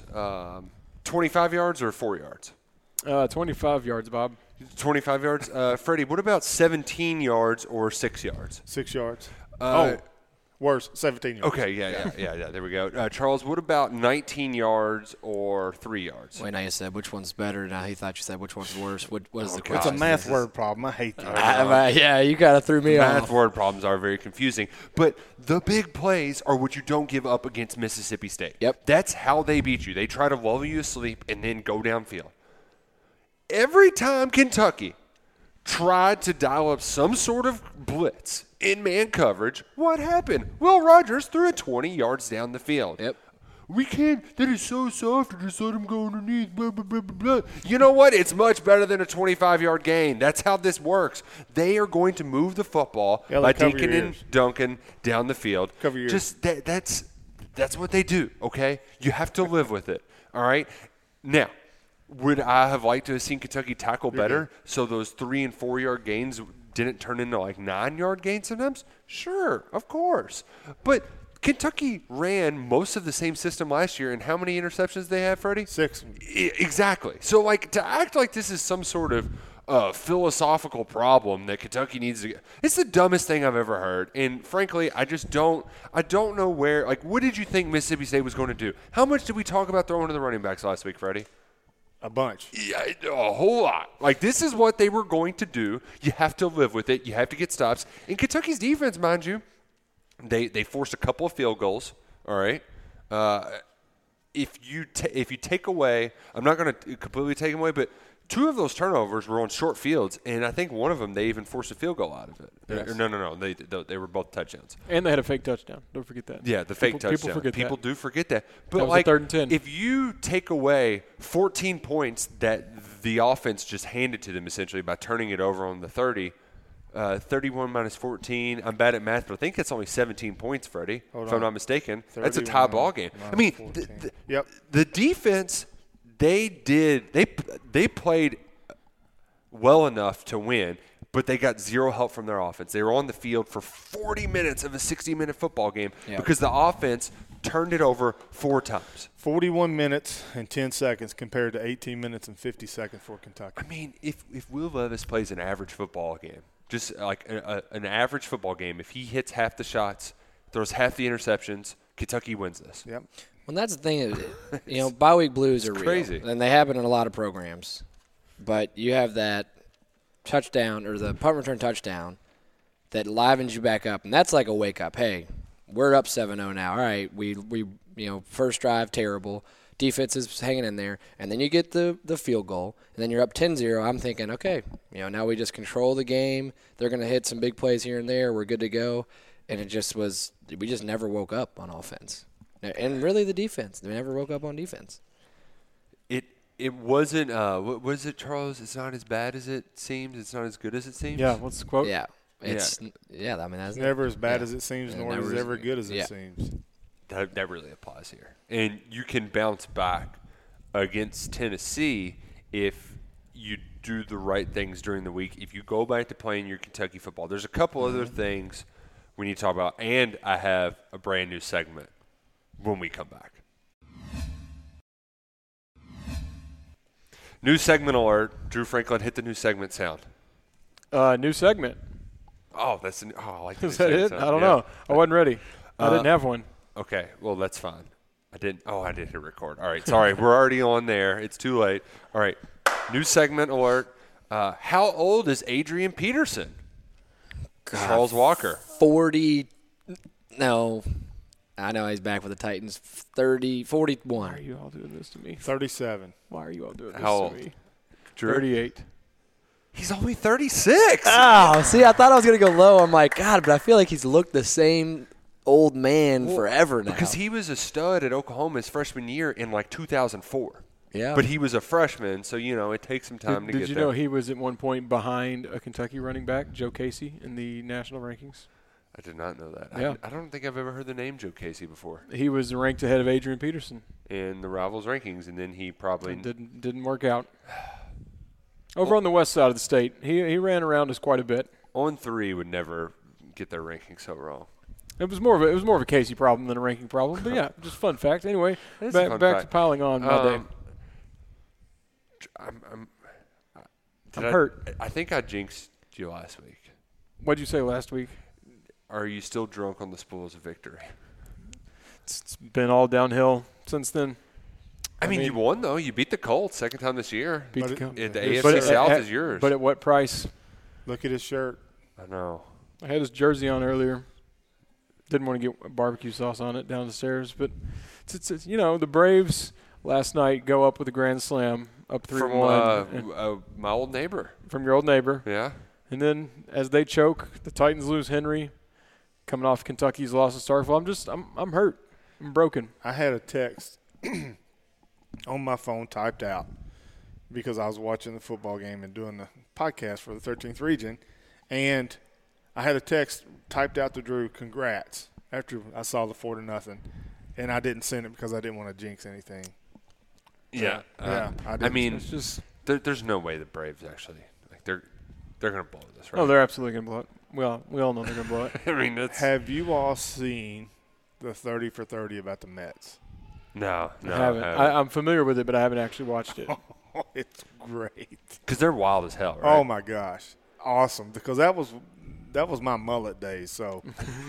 S3: 25 yards or 4 yards?
S4: 25 yards, Bob.
S3: 25 yards. Freddie, what about 17 yards or 6 yards?
S6: 6 yards.
S3: Uh,
S6: Worse, 17 yards.
S3: Okay, yeah. There we go. Charles, what about 19 yards or 3 yards?
S5: Wait, now you said which one's better. Now he thought you said which one's worse. What is the
S3: God.
S6: It's a
S5: question?
S6: math word problem. I hate that.
S5: Yeah, you kind of threw me
S3: Math
S5: off.
S3: word problems are very confusing, but the big plays are what you don't give up against Mississippi State.
S5: Yep.
S3: That's how they beat you. They try to lull you asleep and then go downfield. Every time Kentucky tried to dial up some sort of blitz in man coverage, what happened? Will Rogers threw it 20 yards down the field.
S5: Yep.
S3: We can't. That is so soft to just let him go underneath. Blah, blah, blah, blah, blah. You know what? It's much better than a 25-yard gain. That's how this works. They are going to move the football by
S6: cover your
S3: dinking and
S6: ears.
S3: dunking down the field.
S6: Cover your ears.
S3: Just that's what they do. Okay, you have to live with it. All right. Now, would I have liked to have seen Kentucky tackle better so those 3 and 4 yard gains didn't turn into like 9-yard gains sometimes? Sure, of course. But Kentucky ran most of the same system last year, and how many interceptions they had, Freddie?
S6: 6.
S3: Exactly. So, like, to act like this is some sort of philosophical problem that Kentucky needs to – it's the dumbest thing I've ever heard. And, frankly, I don't know where – like, what did you think Mississippi State was going to do? How much did we talk about throwing to the running backs last week, Freddie?
S6: A bunch.
S3: Yeah, a whole lot. Like, this is what they were going to do. You have to live with it. You have to get stops. And Kentucky's defense, mind you, they forced a couple of field goals, all right? If you take away – I'm not going to completely take them away, but 2 of those turnovers were on short fields, and I think one of them they even forced a field goal out of it.
S6: Yes.
S3: No. They were both touchdowns.
S4: And they had a fake touchdown. Don't forget that.
S3: Yeah, the fake touchdown.
S4: People forget
S3: People
S4: that.
S3: do forget that. But
S4: That was a
S3: like,
S4: 3rd and 10.
S3: if you take away 14 points that the offense just handed to them essentially by turning it over on the 30, 31 minus 14. I'm bad at math, but I think that's only 17 points, Freddie, if I'm not mistaken. That's a tie ball game. I mean, the defense, they played well enough to win, but they got zero help from their offense. They were on the field for 40 minutes of a 60-minute football game because the offense turned it over 4 times.
S6: 41 minutes and 10 seconds compared to 18 minutes and 50 seconds for Kentucky.
S3: I mean, if Will Levis plays an average football game, just like an average football game, if he hits half the shots, throws half the interceptions, Kentucky wins this.
S6: Yep.
S5: Well, that's the thing. Bye week blues are real,
S3: crazy.
S5: and they happen in a lot of programs. But you have that touchdown or the punt return touchdown that livens you back up, and that's like a wake up. Hey, we're up 7-0 now. All right, we first drive terrible, defense is hanging in there, and then you get the field goal, and then you're up 10-0. I'm thinking, okay, now we just control the game. They're going to hit some big plays here and there. We're good to go, and we just never woke up on offense, and really the defense. They never woke up on defense.
S3: It wasn't. What was it, Charles? It's not as bad as it seems. It's not as good as it seems.
S4: Yeah, what's the quote?
S5: Yeah. I mean, that's
S6: It's never as bad as it seems,
S5: Yeah,
S6: nor
S5: never
S6: is
S5: as-
S6: it ever good as
S5: yeah.
S6: it seems.
S3: That really applies here. And you can bounce back against Tennessee if you do the right things during the week. If you go back to playing your Kentucky football, there's a couple other things we need to talk about. And I have a brand new segment when we come back. New segment alert. Drew Franklin, hit the new segment sound.
S4: New segment.
S3: Oh, that's I like the new
S4: Is that
S3: segment
S4: it?
S3: sound.
S4: I don't
S3: Yeah.
S4: know. I wasn't ready. I didn't have one.
S3: Okay, well, that's fine. I didn't hit record. All right, sorry. We're already on there. It's too late. All right, new segment alert. How old is Adrian Peterson? Charles Walker.
S5: 40. No. I know he's back with the Titans. 41.
S4: Why are you all doing this to me?
S6: 37.
S4: Why are you all doing this
S3: How
S4: to
S3: old?
S4: me?
S3: Drew?
S4: 38.
S3: He's only 36.
S5: Oh, see, I thought I was going to go low. I'm like, God, but I feel like he's looked the same old man forever now.
S3: Because he was a stud at Oklahoma his freshman year in like 2004.
S5: Yeah.
S3: But he was a freshman, so, it takes some time to get
S4: Did you
S3: there.
S4: know he was at one point behind a Kentucky running back, Joe Casey, in the national rankings?
S3: I did not know that.
S4: Yeah.
S3: I don't think I've ever heard the name Joe Casey before
S4: He was ranked ahead of Adrian Peterson.
S3: in the Rivals rankings, and then he probably
S4: It didn't work out. Over on the west side of the state, he ran around us quite a bit.
S3: on 3 would never get their ranking so wrong.
S4: It was more of a Casey problem than a ranking problem, but yeah, just fun fact. Anyway,
S3: It is a fun
S4: back to
S3: fact.
S4: piling on my day.
S3: I'm
S4: hurt.
S3: I think I jinxed you last week.
S4: What'd you say last week?
S3: Are you still drunk on the spoils of victory?
S4: It's been all downhill since then.
S3: I mean,
S4: mean-
S3: you won, though. You beat the Colts second time this year.
S4: Beat
S6: But
S4: the
S6: it-
S4: co-
S3: The
S6: But
S3: AFC
S6: it-
S3: South is yours.
S4: But at what price?
S6: Look at his shirt.
S3: I know.
S4: I had his jersey on earlier. Didn't want to get barbecue sauce on it down the stairs, but it's the Braves last night go up with a grand slam, up 3-1
S3: From my old neighbor.
S4: from your old neighbor,
S3: Yeah.
S4: and then as they choke, the Titans lose Henry, coming off Kentucky's loss to Starkville. I'm hurt. I'm broken.
S6: I had a text on my phone typed out because I was watching the football game and doing the podcast for the 13th region, and I had a text typed out to Drew, congrats, after I saw the 4-0, and I didn't send it because I didn't want to jinx anything.
S3: Yeah.
S6: Yeah, I
S3: I
S6: didn't.
S3: mean,
S4: It's just
S3: there's no way the Braves actually they're going to blow this, right?
S4: oh, they're absolutely gonna blow it. Well, we all know they're gonna blow it.
S3: I mean, it's
S6: Have you all seen the 30 for 30 about the Mets?
S3: no,
S4: I haven't. I'm familiar with it, but I haven't actually watched it.
S6: It's great.
S3: because they're wild as hell, right?
S6: Oh my gosh, awesome! Because that was my mullet days, so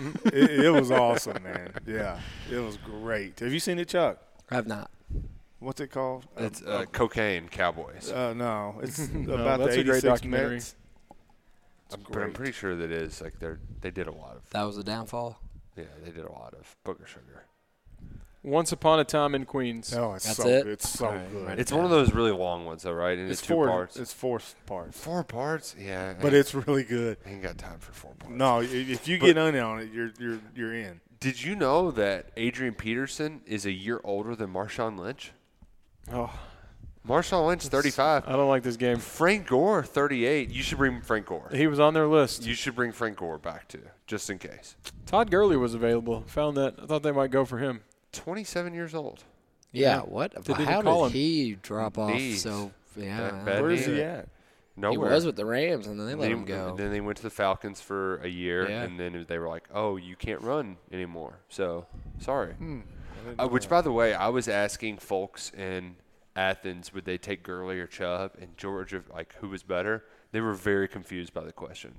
S6: it was awesome, man. Yeah, it was great. Have you seen it, Chuck?
S5: I have not.
S6: What's it called?
S3: It's cocaine cowboys.
S6: No, it's about
S4: that's
S6: the
S4: a great
S6: 86
S4: documentary.
S6: Mets.
S3: But I'm
S6: great.
S3: pretty sure that is like they did a lot of
S5: That was the downfall.
S3: they did a lot of booger sugar.
S4: Once Upon a Time in Queens.
S6: Oh, it's
S5: That's
S6: so
S5: it?
S6: good. It's so
S5: All right,
S6: good.
S5: right.
S3: It's one of those really long ones, though, right? And
S6: It's
S3: it's 2
S6: four.
S3: parts.
S6: It's 4 parts,
S3: 4 parts, yeah.
S6: but it's really good.
S3: I ain't got time for 4 parts.
S6: No, if you get in on it, you're in.
S3: Did you know that Adrian Peterson is a year older than Marshawn Lynch?
S4: Oh,
S3: Marshawn Lynch, 35.
S4: I don't like this game.
S3: Frank Gore, 38. You should bring Frank Gore.
S4: He was on their list.
S3: You should bring Frank Gore back too, just in case.
S4: Todd Gurley was available. Found that. I thought they might go for him.
S3: 27 years old.
S5: Yeah, what?
S4: Didn't even
S5: How
S4: call
S5: did
S4: him.
S5: he drop off
S3: Knees.
S5: so – yeah.
S3: Bad
S6: Where is
S3: knee.
S6: he at?
S5: He
S3: Nowhere.
S5: was with the Rams, and then they let him go.
S3: Then they went to the Falcons for a year,
S5: Yeah.
S3: and then they were like, "Oh, you can't run anymore." So, sorry.
S6: Hmm.
S3: Which, by the way, I was asking folks in Athens, would they take Gurley or Chubb, and Georgia, like, who was better? They were very confused by the question.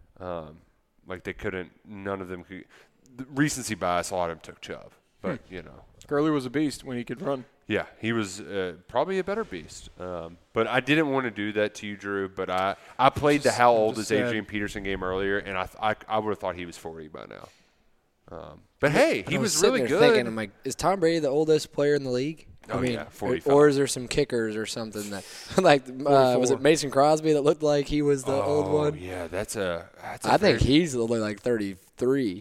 S3: Like, they couldn't. None of them could. The recency bias. A lot of them took Chubb, but
S4: Gurley was a beast when he could run.
S3: Yeah, he was probably a better beast. But I didn't want to do that to you, Drew. But I played the how old is
S4: sad.
S3: Adrian Peterson game earlier, and I would have thought he was 40 by now. But hey, he
S5: I
S3: was
S5: sitting
S3: really
S5: there
S3: good.
S5: Thinking, I'm like, is Tom Brady the oldest player in the league?
S3: Oh,
S5: I mean,
S3: yeah, 45.
S5: or is there some kickers or something that, like, was it Mason Crosby that looked like he was the old one?
S3: Yeah, that's a
S5: I think
S3: very-
S5: he's only like 33.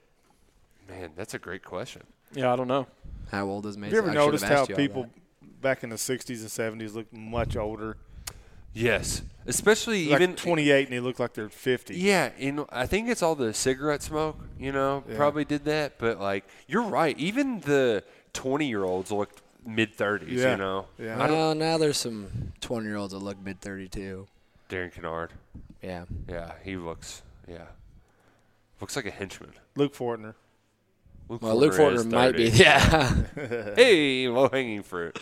S3: man, that's a great question.
S4: Yeah, I don't know.
S5: How old is
S6: Have
S5: Mason?
S6: you ever
S5: I should have
S6: noticed how
S5: asked you all
S6: people
S5: that.
S6: back in the 60s and 70s looked much older?
S3: Yes, especially
S6: Like
S3: even
S6: 28 and they look like they're 50.
S3: Yeah, I think it's all the cigarette smoke, probably did that. But, like, you're right. Even the 20-year-olds looked mid-30s,
S6: Yeah. Yeah.
S5: Well, now there's some 20-year-olds that look mid-32.
S3: Darren Kennard.
S5: Yeah.
S3: Yeah, he looks, yeah. Looks like a henchman.
S6: Luke Fortner.
S5: Luke
S3: is
S5: Fortner might be.
S3: 30.
S5: Yeah.
S3: Hey, low-hanging fruit.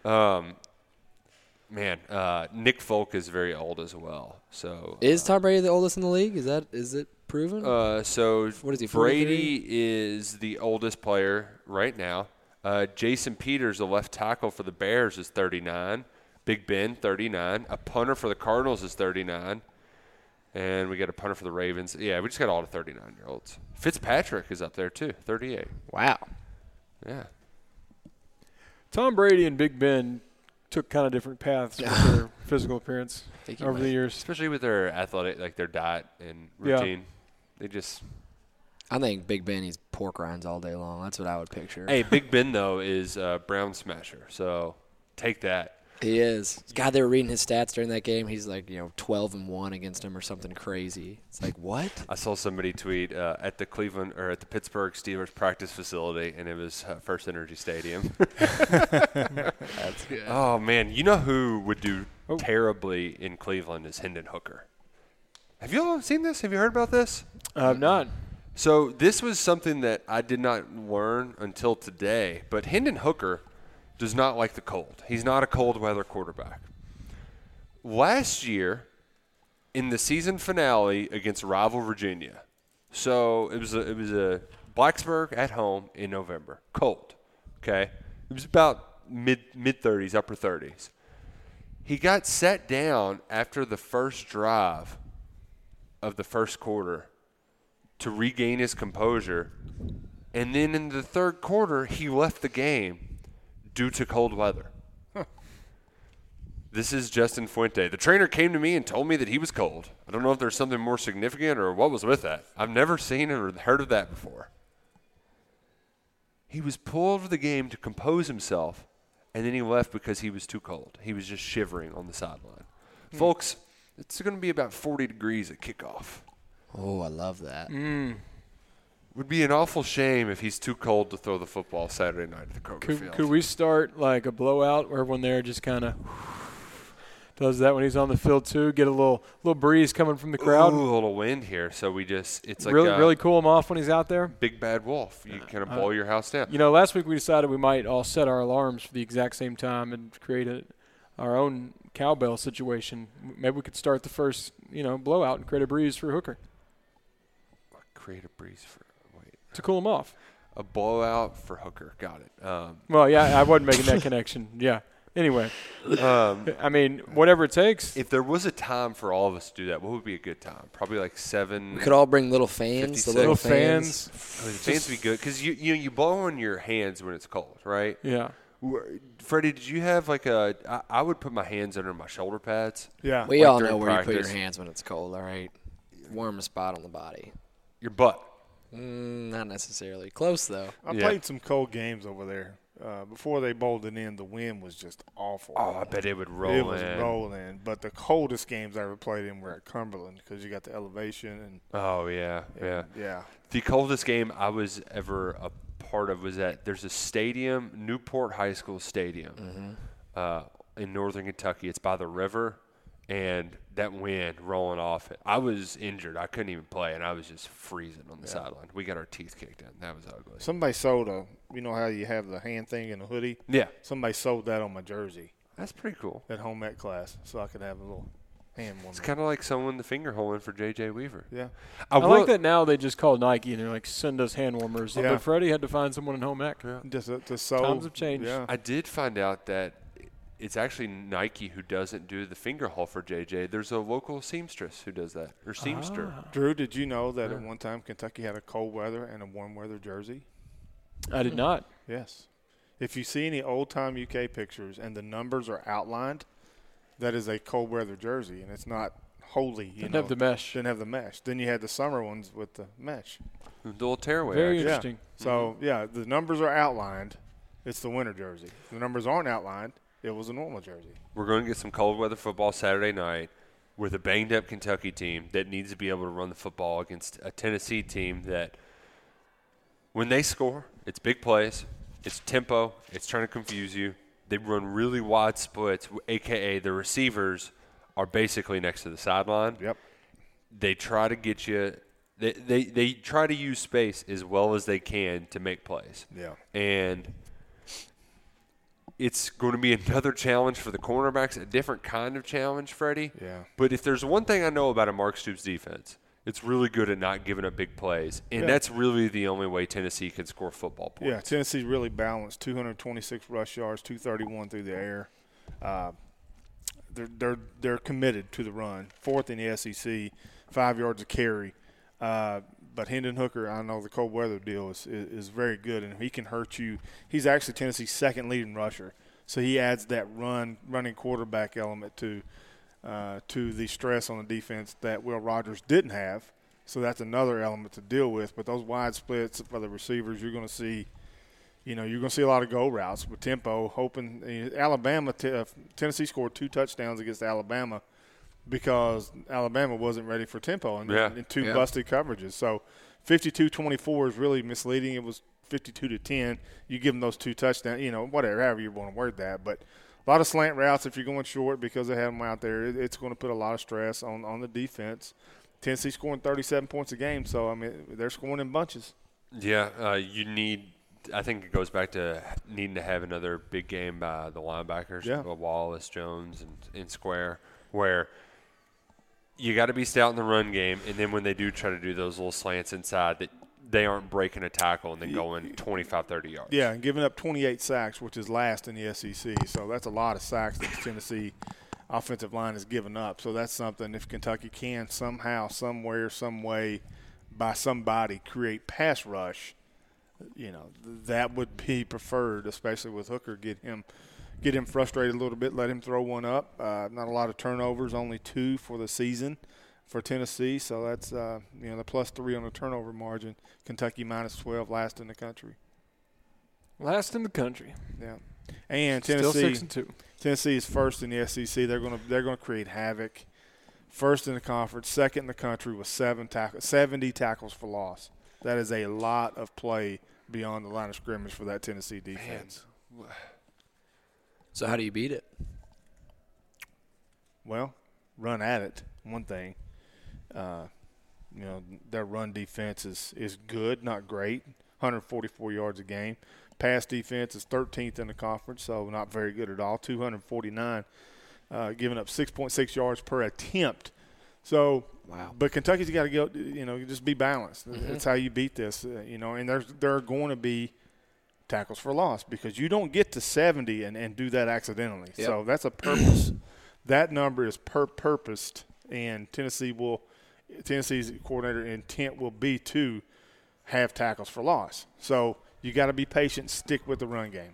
S3: Nick Folk is very old as well. So
S5: Is Tom Brady the oldest in the league? Is it proven?
S3: so
S5: What is he, 43?
S3: Brady is the oldest player right now. Jason Peters, the left tackle for the Bears, is 39. Big Ben, 39. A punter for the Cardinals is 39. And we got a punter for the Ravens. Yeah, we just got all the 39-year-olds. Fitzpatrick is up there, too, 38.
S5: Wow.
S3: Yeah.
S4: Tom Brady and Big Ben took kind of different paths with their physical appearance
S5: Think you
S4: over the
S5: might.
S4: years.
S3: Especially with their athletic, like their diet and
S4: Yeah.
S3: routine. They just –
S5: I think Big Ben eats pork rinds all day long. That's what I would picture.
S3: Hey, Big Ben, though, is a Brown smasher. So take that.
S5: He is. God, they were reading his stats during that game. He's like, 12-1 against him or something crazy. It's like, what?
S3: I saw somebody tweet at the Pittsburgh Steelers practice facility, and it was First Energy Stadium.
S5: That's good.
S3: Oh, man. You know who would do terribly in Cleveland is Hendon Hooker. Have you all seen this? Have you heard about this?
S4: Not.
S3: So this was something that I did not learn until today, but Hendon Hooker does not like the cold. He's not a cold weather quarterback. Last year, in the season finale against rival Virginia, so it was a Blacksburg at home in November, cold. Okay, it was about mid 30s, upper 30s. He got set down after the first drive of the first quarter to regain his composure, and then in the third quarter, he left the game due to cold weather. This is Justin Fuente. The trainer came to me and told me that he was cold. I don't know if there's something more significant or what was with that. I've never seen or heard of that before. He was pulled for the game to compose himself, and then he left because he was too cold. He was just shivering on the sideline. Folks, it's going to be about 40 degrees at kickoff.
S5: Oh, I love that.
S3: Would be an awful shame if he's too cold to throw the football Saturday night at the Kroger Field.
S4: Could we start like a blowout where everyone there just kind of does that when he's on the field too? Get a little breeze coming from the crowd.
S3: Ooh, a little wind here, so it's like
S4: really cool him off when he's out there.
S3: Big bad wolf. You kind of blow your house down.
S4: Last week we decided we might all set our alarms for the exact same time and create our own cowbell situation. Maybe we could start the first blowout and create a breeze for Hooker
S3: Create a breeze for
S4: to cool him off.
S3: a blowout for Hooker. Got it.
S4: Well, yeah, I wasn't making that connection. Yeah. Anyway, I mean, whatever it takes.
S3: If there was a time for all of us to do that, what would be a good time? Probably like 7.
S5: We could all bring little fans.
S3: 56.
S5: The little
S4: fans.
S3: The fans would be good because you blow on your hands when it's cold, right?
S4: Yeah.
S3: Freddie, did you have like I would put my hands under my shoulder pads.
S6: Yeah.
S5: We
S3: Like
S5: all
S3: during
S5: know where you put
S3: practice.
S5: your hands when it's cold, all right? Warmest spot on the body.
S3: Your butt.
S5: Not necessarily. Close, though.
S6: I
S3: Yeah.
S6: played some cold games over there. Before they bowled it in, the wind was just awful.
S3: Oh, I bet it would roll
S6: It was
S3: in.
S6: rolling. But the coldest games I ever played in were at Cumberland because you got the elevation
S3: Oh, yeah.
S6: yeah.
S3: The coldest game I was ever a part of was there's a stadium, Newport High School Stadium, in northern Kentucky. It's by the river, and that wind rolling off it. I was injured. I couldn't even play, and I was just freezing on the sideline. We got our teeth kicked in. That was ugly.
S6: Somebody sold how you have the hand thing in a hoodie?
S3: Yeah.
S6: Somebody sold that on my jersey
S3: That's pretty cool.
S6: at home ec class so I could have a little hand warmer.
S3: It's kind of like someone the finger holding for J.J. Weaver.
S6: Yeah.
S4: I like that now they just call Nike and they're like, send us hand warmers.
S6: Yeah.
S4: But Freddie had to find someone in home ec.
S6: Just to sew.
S4: Times have changed.
S6: Yeah.
S3: I did find out that it's actually Nike who doesn't do the finger haul for JJ. There's a local seamstress who does that, or seamster.
S6: Drew, did you know that at one time Kentucky had a cold weather and a warm weather jersey?
S4: I did not.
S6: Yes. If you see any old-time UK pictures and the numbers are outlined, that is a cold weather jersey, and it's not wholly,
S4: Didn't have the mesh.
S6: Didn't have the mesh. Then you had the summer ones with the mesh.
S3: The little tearaway.
S4: Very
S3: action.
S4: interesting.
S6: So, yeah, the numbers are outlined. It's the winter jersey. If the numbers aren't outlined, it was a normal jersey.
S3: We're going to get some cold weather football Saturday night with a banged-up Kentucky team that needs to be able to run the football against a Tennessee team that, when they score, it's big plays, it's tempo, it's trying to confuse you. They run really wide splits, a.k.a. the receivers are basically next to the sideline.
S6: Yep.
S3: They try to get you They try to use space as well as they can to make plays.
S6: Yeah.
S3: And it's going to be another challenge for the cornerbacks, a different kind of challenge, Freddie.
S6: Yeah.
S3: But if there's one thing I know about a Mark Stoops defense, it's really good at not giving up big plays. And that's really the only way Tennessee can score football points.
S6: Yeah, Tennessee's really balanced. 226 rush yards, 231 through the air. They're committed to the run. Fourth in the SEC, 5 yards a carry. But Hendon Hooker, I know the cold weather deal is very good, and he can hurt you. He's actually Tennessee's second leading rusher, so he adds that running quarterback element to the stress on the defense that Will Rogers didn't have. So that's another element to deal with. But those wide splits for the receivers, you're going to see. You're going to see a lot of go routes with tempo. Tennessee scored 2 touchdowns against Alabama because Alabama wasn't ready for tempo and 2 busted coverages. So 52-24 is really misleading. It was 52-10. You give them those 2 touchdowns, however you want to word that. But a lot of slant routes if you're going short because they have them out there. It's going to put a lot of stress on the defense. Tennessee scoring 37 points a game, so, they're scoring in bunches.
S3: Yeah, you need – I think it goes back to needing to have another big game by the linebackers, Wallace, Jones, and Square, where you got to be stout in the run game, and then when they do try to do those little slants inside, that they aren't breaking a tackle and then going 25, 30 yards.
S6: Yeah, and giving up 28 sacks, which is last in the SEC. So that's a lot of sacks that the Tennessee offensive line has given up. So that's something if Kentucky can somehow, somewhere, some way, by somebody create pass rush, that would be preferred, especially with Hooker. Get him frustrated a little bit, let him throw one up. Not a lot of turnovers, only 2 for the season for Tennessee. So that's the +3 on the turnover margin. Kentucky -12, last in the country.
S4: Last in the country.
S6: Yeah, and
S4: Still
S6: Tennessee
S4: 6-2.
S6: Tennessee is first in the SEC. They're gonna create havoc. First in the conference, second in the country with 70 tackles for loss. That is a lot of play beyond the line of scrimmage for that Tennessee defense.
S3: Man.
S5: So how do you beat it?
S6: Well, run at it, one thing. Their run defense is good, not great, 144 yards a game. Pass defense is 13th in the conference, so not very good at all, 249, giving up 6.6 yards per attempt. So,
S5: wow.
S6: But Kentucky's got to go, just be balanced. Mm-hmm. That's how you beat this, and there are going to be tackles for loss because you don't get to 70 and do that accidentally.
S5: Yep.
S6: So that's a purpose. That number is purposed, and Tennessee's coordinator intent will be to have tackles for loss. So you got to be patient, stick with the run game.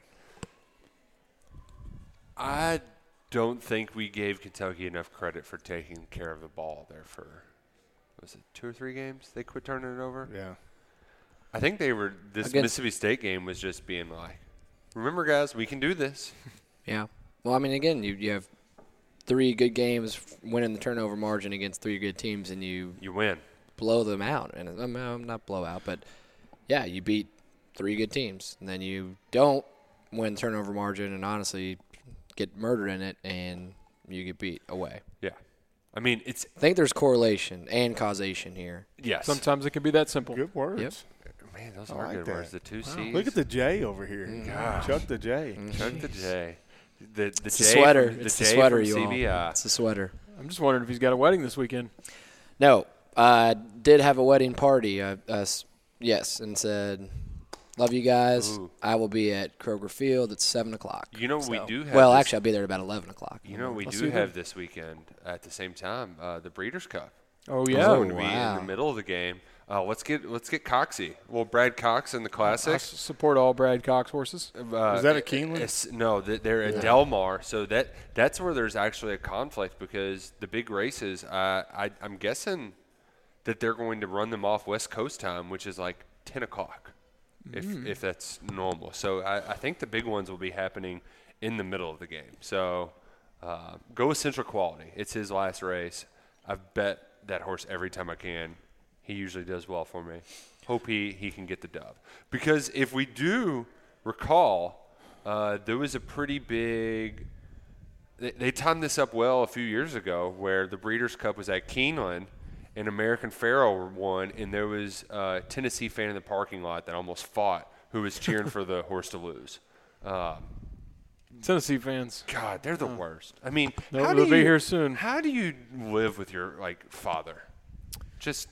S3: I don't think we gave Kentucky enough credit for taking care of the ball there for, was it 2 or 3 games they quit turning it over?
S6: Yeah.
S3: I think this Mississippi State game was just being like, remember, guys, we can do this.
S5: Yeah. Well, again, you have 3 good games winning the turnover margin against 3 good teams, and you
S3: win.
S5: Blow them out. And not blowout, but, yeah, you beat 3 good teams. And then you don't win turnover margin and honestly get murder in it, and you get beat away.
S3: Yeah. I
S5: think there's correlation and causation here.
S3: Yes.
S4: Sometimes it can be that simple.
S6: Good words.
S5: Yep.
S3: Man, those are good words. The 2 C's.
S6: Look at the J over here.
S3: Gosh.
S6: Chuck the J.
S3: Chuck the J. The
S5: It's
S3: J
S5: the sweater.
S3: From,
S5: it's
S3: the
S5: the
S3: J
S5: sweater,
S3: from
S5: you
S3: CBI.
S5: all. It's the sweater.
S4: I'm just wondering if he's got a wedding this weekend.
S5: No. I did have a wedding party. Yes, and said, love you guys.
S3: Ooh.
S5: I will be at Kroger Field at 7 o'clock.
S3: We do have
S5: Well,
S3: this,
S5: actually, I'll be there about 11 o'clock.
S3: We do have this weekend at the same time, the Breeders' Cup.
S4: Oh,
S3: It's
S4: yeah.
S3: going to be in
S5: wow.
S3: the middle of the game. Let's get Coxie. Well, Brad Cox in the Classic.
S4: I support all Brad Cox horses.
S6: Is that at Keeneland?
S3: No, they're at Del Mar. So that's where there's actually a conflict because the big races, I'm guessing that they're going to run them off West Coast time, which is like 10 o'clock, if that's normal. So I think the big ones will be happening in the middle of the game. So go with Central Quality. It's his last race. I've bet that horse every time I can. He usually does well for me. Hope he can get the dub. Because if we do recall, there was a pretty big – they timed this up well a few years ago where the Breeders' Cup was at Keeneland, and American Pharoah won, and there was a Tennessee fan in the parking lot that almost fought who was cheering for the horse to lose.
S4: Tennessee fans.
S3: God, they're the worst. I mean,
S4: They'll be here soon.
S3: How do you live with your father? Just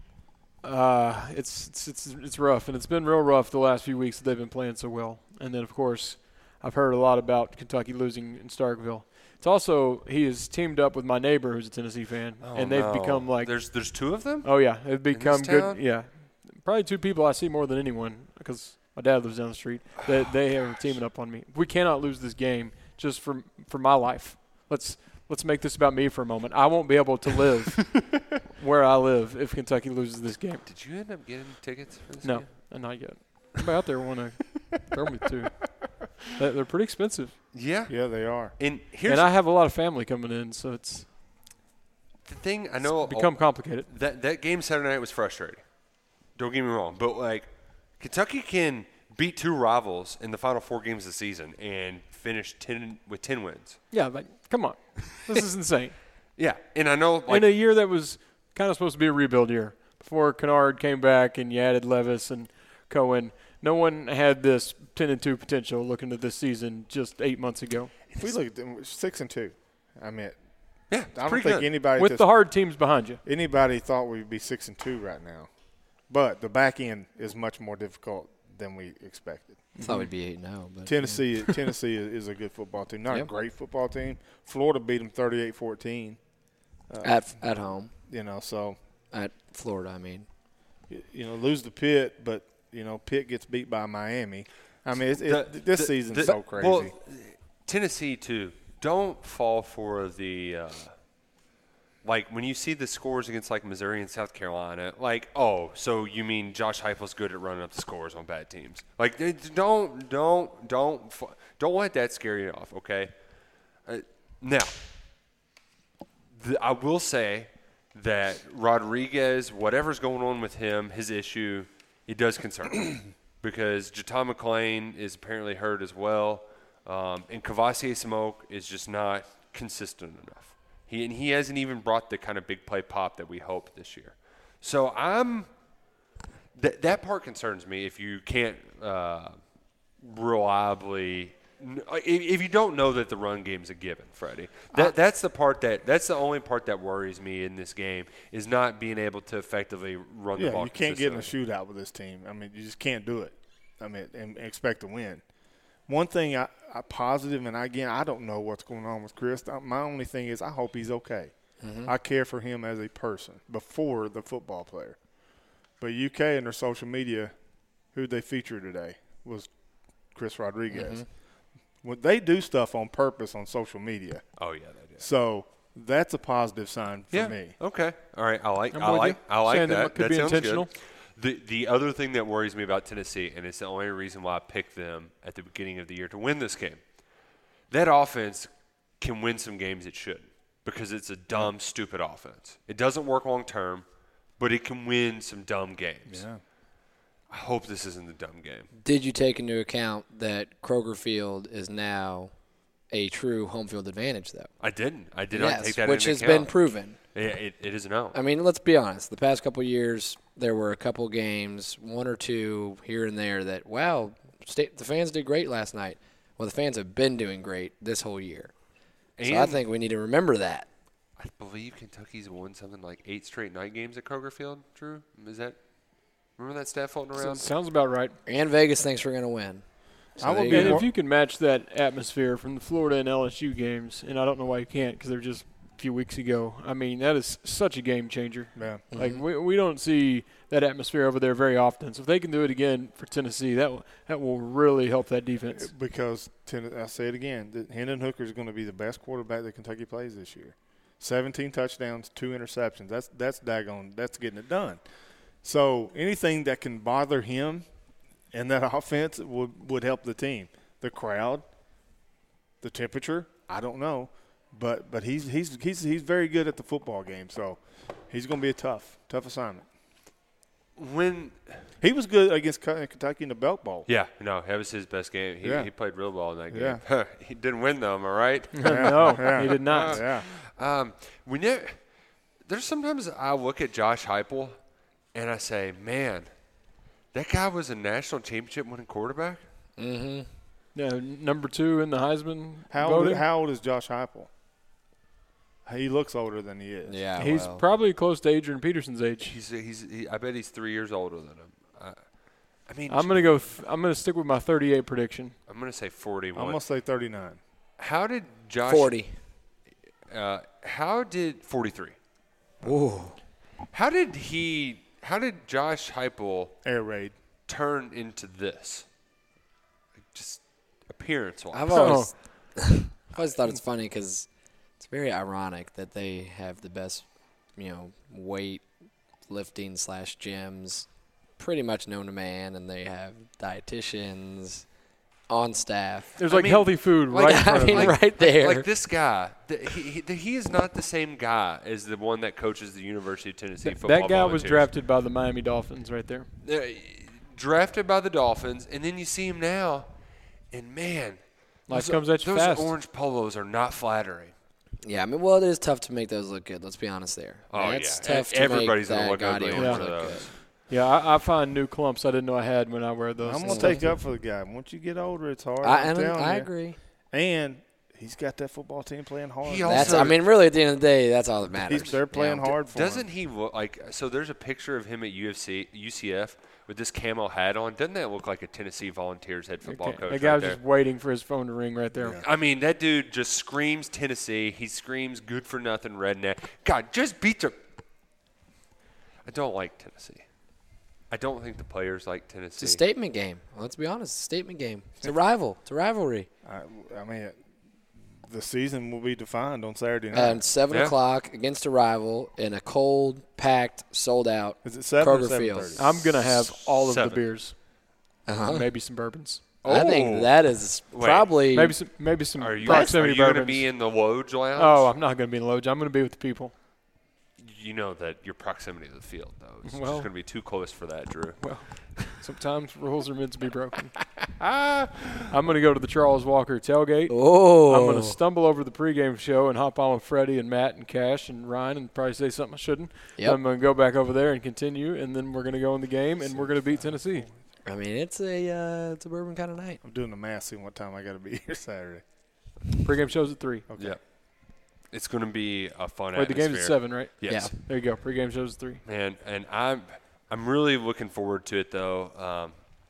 S4: It's rough, and it's been real rough the last few weeks that they've been playing so well. And then, of course, I've heard a lot about Kentucky losing in Starkville. It's also he has teamed up with my neighbor who's a Tennessee fan, and they've become like
S3: there's two of them.
S4: Oh yeah, they've become good.
S3: town?
S4: Yeah, probably two people I see more than anyone because my dad lives down the street. They are teaming up on me. We cannot lose this game just for my life. Let's make this about me for a moment. I won't be able to live where I live if Kentucky loses this game.
S3: Did you end up getting tickets for this
S4: No,
S3: game?
S4: not yet. Anybody out there want to throw me too? They're pretty expensive,
S3: Yeah.
S6: Yeah, they are.
S3: And here's
S4: and I have a lot of family coming in, so it's
S3: the thing. I know
S4: become complicated.
S3: that game Saturday night was frustrating. Don't get me wrong, but like Kentucky can beat two rivals in the final 4 games of the season and finish 10 wins.
S4: Yeah, like come on, this is insane.
S3: Yeah, and I know
S4: In a year that was kind of supposed to be a rebuild year, before Kennard came back and you added Levis and Cohen, no one had this 10-2 potential looking at this season just 8 months ago.
S6: If we look at them, 6-2. I mean,
S3: yeah,
S6: I don't think anybody
S4: With the hard teams behind you.
S6: anybody thought we'd be 6-2 right now. But the back end is much more difficult than we expected.
S5: I thought we'd be 8-0. But
S6: Tennessee is a good football team. Not a
S5: Yep.
S6: great football team. Florida beat them 38-14.
S5: at home,
S6: So
S5: at Florida, I mean.
S6: lose the Pitt, but Pitt gets beat by Miami. I mean, this season's so crazy.
S3: Well, Tennessee too. Don't fall for the like when you see the scores against like Missouri and South Carolina. Like, oh, so you mean Josh Heupel's good at running up the scores on bad teams? Like, don't let that scare you off. Okay. Now, I will say that Rodriguez, whatever's going on with him, his issue, it does concern me because Jatan McClain is apparently hurt as well, and Kavasi Smoke is just not consistent enough. He hasn't even brought the kind of big play pop that we hoped this year. So that part concerns me if you can't reliably. If you don't know that the run game's a given, Freddie, that's the only part that worries me in this game is not being able to effectively run the ball.
S6: Yeah, you can't get in a
S3: consistently.
S6: shootout with this team. I mean, you just can't do it. I mean, and expect to win. One thing I positive, and again, I don't know what's going on with Chris. My only thing is I hope he's okay.
S5: Mm-hmm.
S6: I care for him as a person before the football player. But UK and their social media, who they feature today was Chris Rodriguez.
S5: Mm-hmm.
S6: When they do stuff on purpose on social media.
S3: Oh yeah, they do.
S6: So that's a positive sign for
S3: Yeah.
S6: me.
S3: Okay. All right. I like
S4: I'm with you. Saying
S3: that.
S4: that could be
S3: sounds
S4: intentional.
S3: Good. The other thing that worries me about Tennessee, and it's the only reason why I picked them at the beginning of the year to win this game, that offense can win some games it shouldn't because it's a dumb, stupid offense. It doesn't work long term, but it can win some dumb games.
S6: Yeah.
S3: I hope this isn't the dumb game.
S5: Did you take into account that Kroger Field is now a true home field advantage, though?
S3: I didn't. I did not take that
S5: which
S3: into
S5: has been
S3: account.
S5: proven.
S3: Yeah, it is no.
S5: I mean, let's be honest. The past couple of years, there were a couple games, one or two here and there that, wow, the fans did great last night. Well, the fans have been doing great this whole year. So I
S3: And-
S5: think we need to remember that.
S3: I believe Kentucky's won something like 8 straight night games at Kroger Field. Drew, remember that stat floating around?
S4: Sounds about right.
S5: And Vegas thinks we're going to win. So
S6: I will
S5: there you
S6: be
S5: go.
S4: And
S6: more-
S4: if you can match that atmosphere from the Florida and LSU games, and I don't know why you can't because they're just a few weeks ago, I mean, that is such a game changer.
S6: Yeah.
S4: Like, we don't see that atmosphere over there very often. So if they can do it again for Tennessee, that will really help that defense.
S6: Because I say it again, that Hendon Hooker is going to be the best quarterback that Kentucky plays this year. 17 touchdowns, 2 interceptions. That's daggone. That's getting it done. So anything that can bother him and that offense would help the team. The crowd, the temperature, I don't know, but he's very good at the football game. So he's going to be a tough assignment.
S3: When
S6: He was good against Kentucky in the Belk Bowl.
S3: Yeah, no, that was his best game. He played real well in that game.
S6: Yeah.
S3: He didn't win though, am I right?
S4: No, he did not.
S6: Yeah.
S3: We never. there's sometimes I look at Josh Heupel and I say, man, that guy was a national championship winning quarterback.
S5: Mm-hmm.
S4: Yeah, number 2 in the Heisman
S6: How old is Josh Heupel? He looks older than he is.
S5: Yeah,
S4: He's probably close to Adrian Peterson's age.
S3: I bet he's 3 years older than him. I mean,
S4: I'm gonna go. I'm gonna stick with my 38 prediction.
S3: I'm gonna say 41.
S6: I'm gonna say 39.
S3: How did Josh
S5: 40.
S3: How did 43?
S5: Ooh.
S3: How did Josh Heupel
S6: Air raid.
S3: turn into this? Like, just appearance-wise.
S5: I've always thought it's funny because it's very ironic that they have the best, weight lifting / gyms pretty much known to man, and they have dietitians on staff.
S4: There's
S3: I mean,
S4: healthy food right in front of them.
S5: right there.
S3: Like this guy, he is not the same guy as the one that coaches the University of Tennessee football
S4: That guy was
S3: Volunteers.
S4: drafted by the Miami Dolphins right there.
S3: Drafted by the Dolphins, and then you see him now, and man,
S4: Life comes at you
S3: those
S4: fast.
S3: orange polos are not flattering.
S5: Yeah, it is tough to make those look good. Let's be honest there.
S3: Oh,
S5: It's
S3: yeah.
S5: tough to
S3: Everybody's
S5: make
S3: gonna
S5: that
S3: look ugly
S5: gaudy
S3: in
S5: orange
S3: front of
S5: look
S3: those.
S5: good.
S4: Yeah, I find new clumps I didn't know I had when I wear those.
S6: I'm
S4: and
S6: gonna
S4: stuff.
S6: take up for the guy. Once you get older, it's hard.
S5: I
S6: I
S5: agree.
S6: And he's got that football team playing hard.
S3: He also-
S5: That's. Really, at the end of the day, that's all that matters.
S6: They're playing hard for
S3: Doesn't
S6: him.
S3: he look like? So there's a picture of him at UCF with this camo hat on. Doesn't that look like a Tennessee Volunteers head football
S4: Okay.
S3: coach?
S4: That guy
S3: right
S4: was
S3: there?
S4: just waiting for his phone to ring right there.
S6: Yeah.
S3: I mean, that dude just screams Tennessee. He screams good for nothing redneck. God, just beat the. I don't like Tennessee. I don't think the players like Tennessee.
S5: It's a statement game. Let's be honest. It's a statement game. It's a rival. It's a rivalry.
S6: I mean, the season will be defined on Saturday night.
S5: And 7
S3: Yeah.
S5: o'clock against a rival in a cold, packed, sold out
S6: Is it 7 or
S5: Kroger Field.
S6: 7:30?
S4: I'm going to have all of
S3: 7.
S4: the beers.
S5: Uh-huh.
S4: Maybe some bourbons.
S5: I think that is
S3: Wait.
S5: probably
S4: Maybe some
S3: Are you
S4: proximity
S3: going to
S4: bourbons.
S3: be in the Woj Lounge?
S4: Oh, I'm not going to be in Loge. I'm going to be with the people.
S3: You know that your proximity to the field, though, is just
S4: Well-
S3: going to be too close for that, Drew.
S4: Well, sometimes rules are meant to be broken. I'm going to go to the Charles Walker tailgate.
S5: Oh.
S4: I'm going to stumble over the pregame show and hop on with Freddie and Matt and Cash and Ryan and probably say something I shouldn't.
S5: Yep.
S4: I'm going to go back over there and continue, and then we're going to go in the game, and we're going to beat Tennessee.
S5: I mean, it's a bourbon kind of night.
S6: I'm doing the math, seeing what time I got to be here Saturday.
S4: Pregame show's at 3.
S6: Okay.
S3: Yeah. It's going to be a fun
S4: Wait, the
S3: atmosphere.
S4: game's at 7, right?
S3: Yes.
S5: Yeah.
S4: There you go. Pregame show's at 3.
S3: Man, and I'm really looking forward to it, though.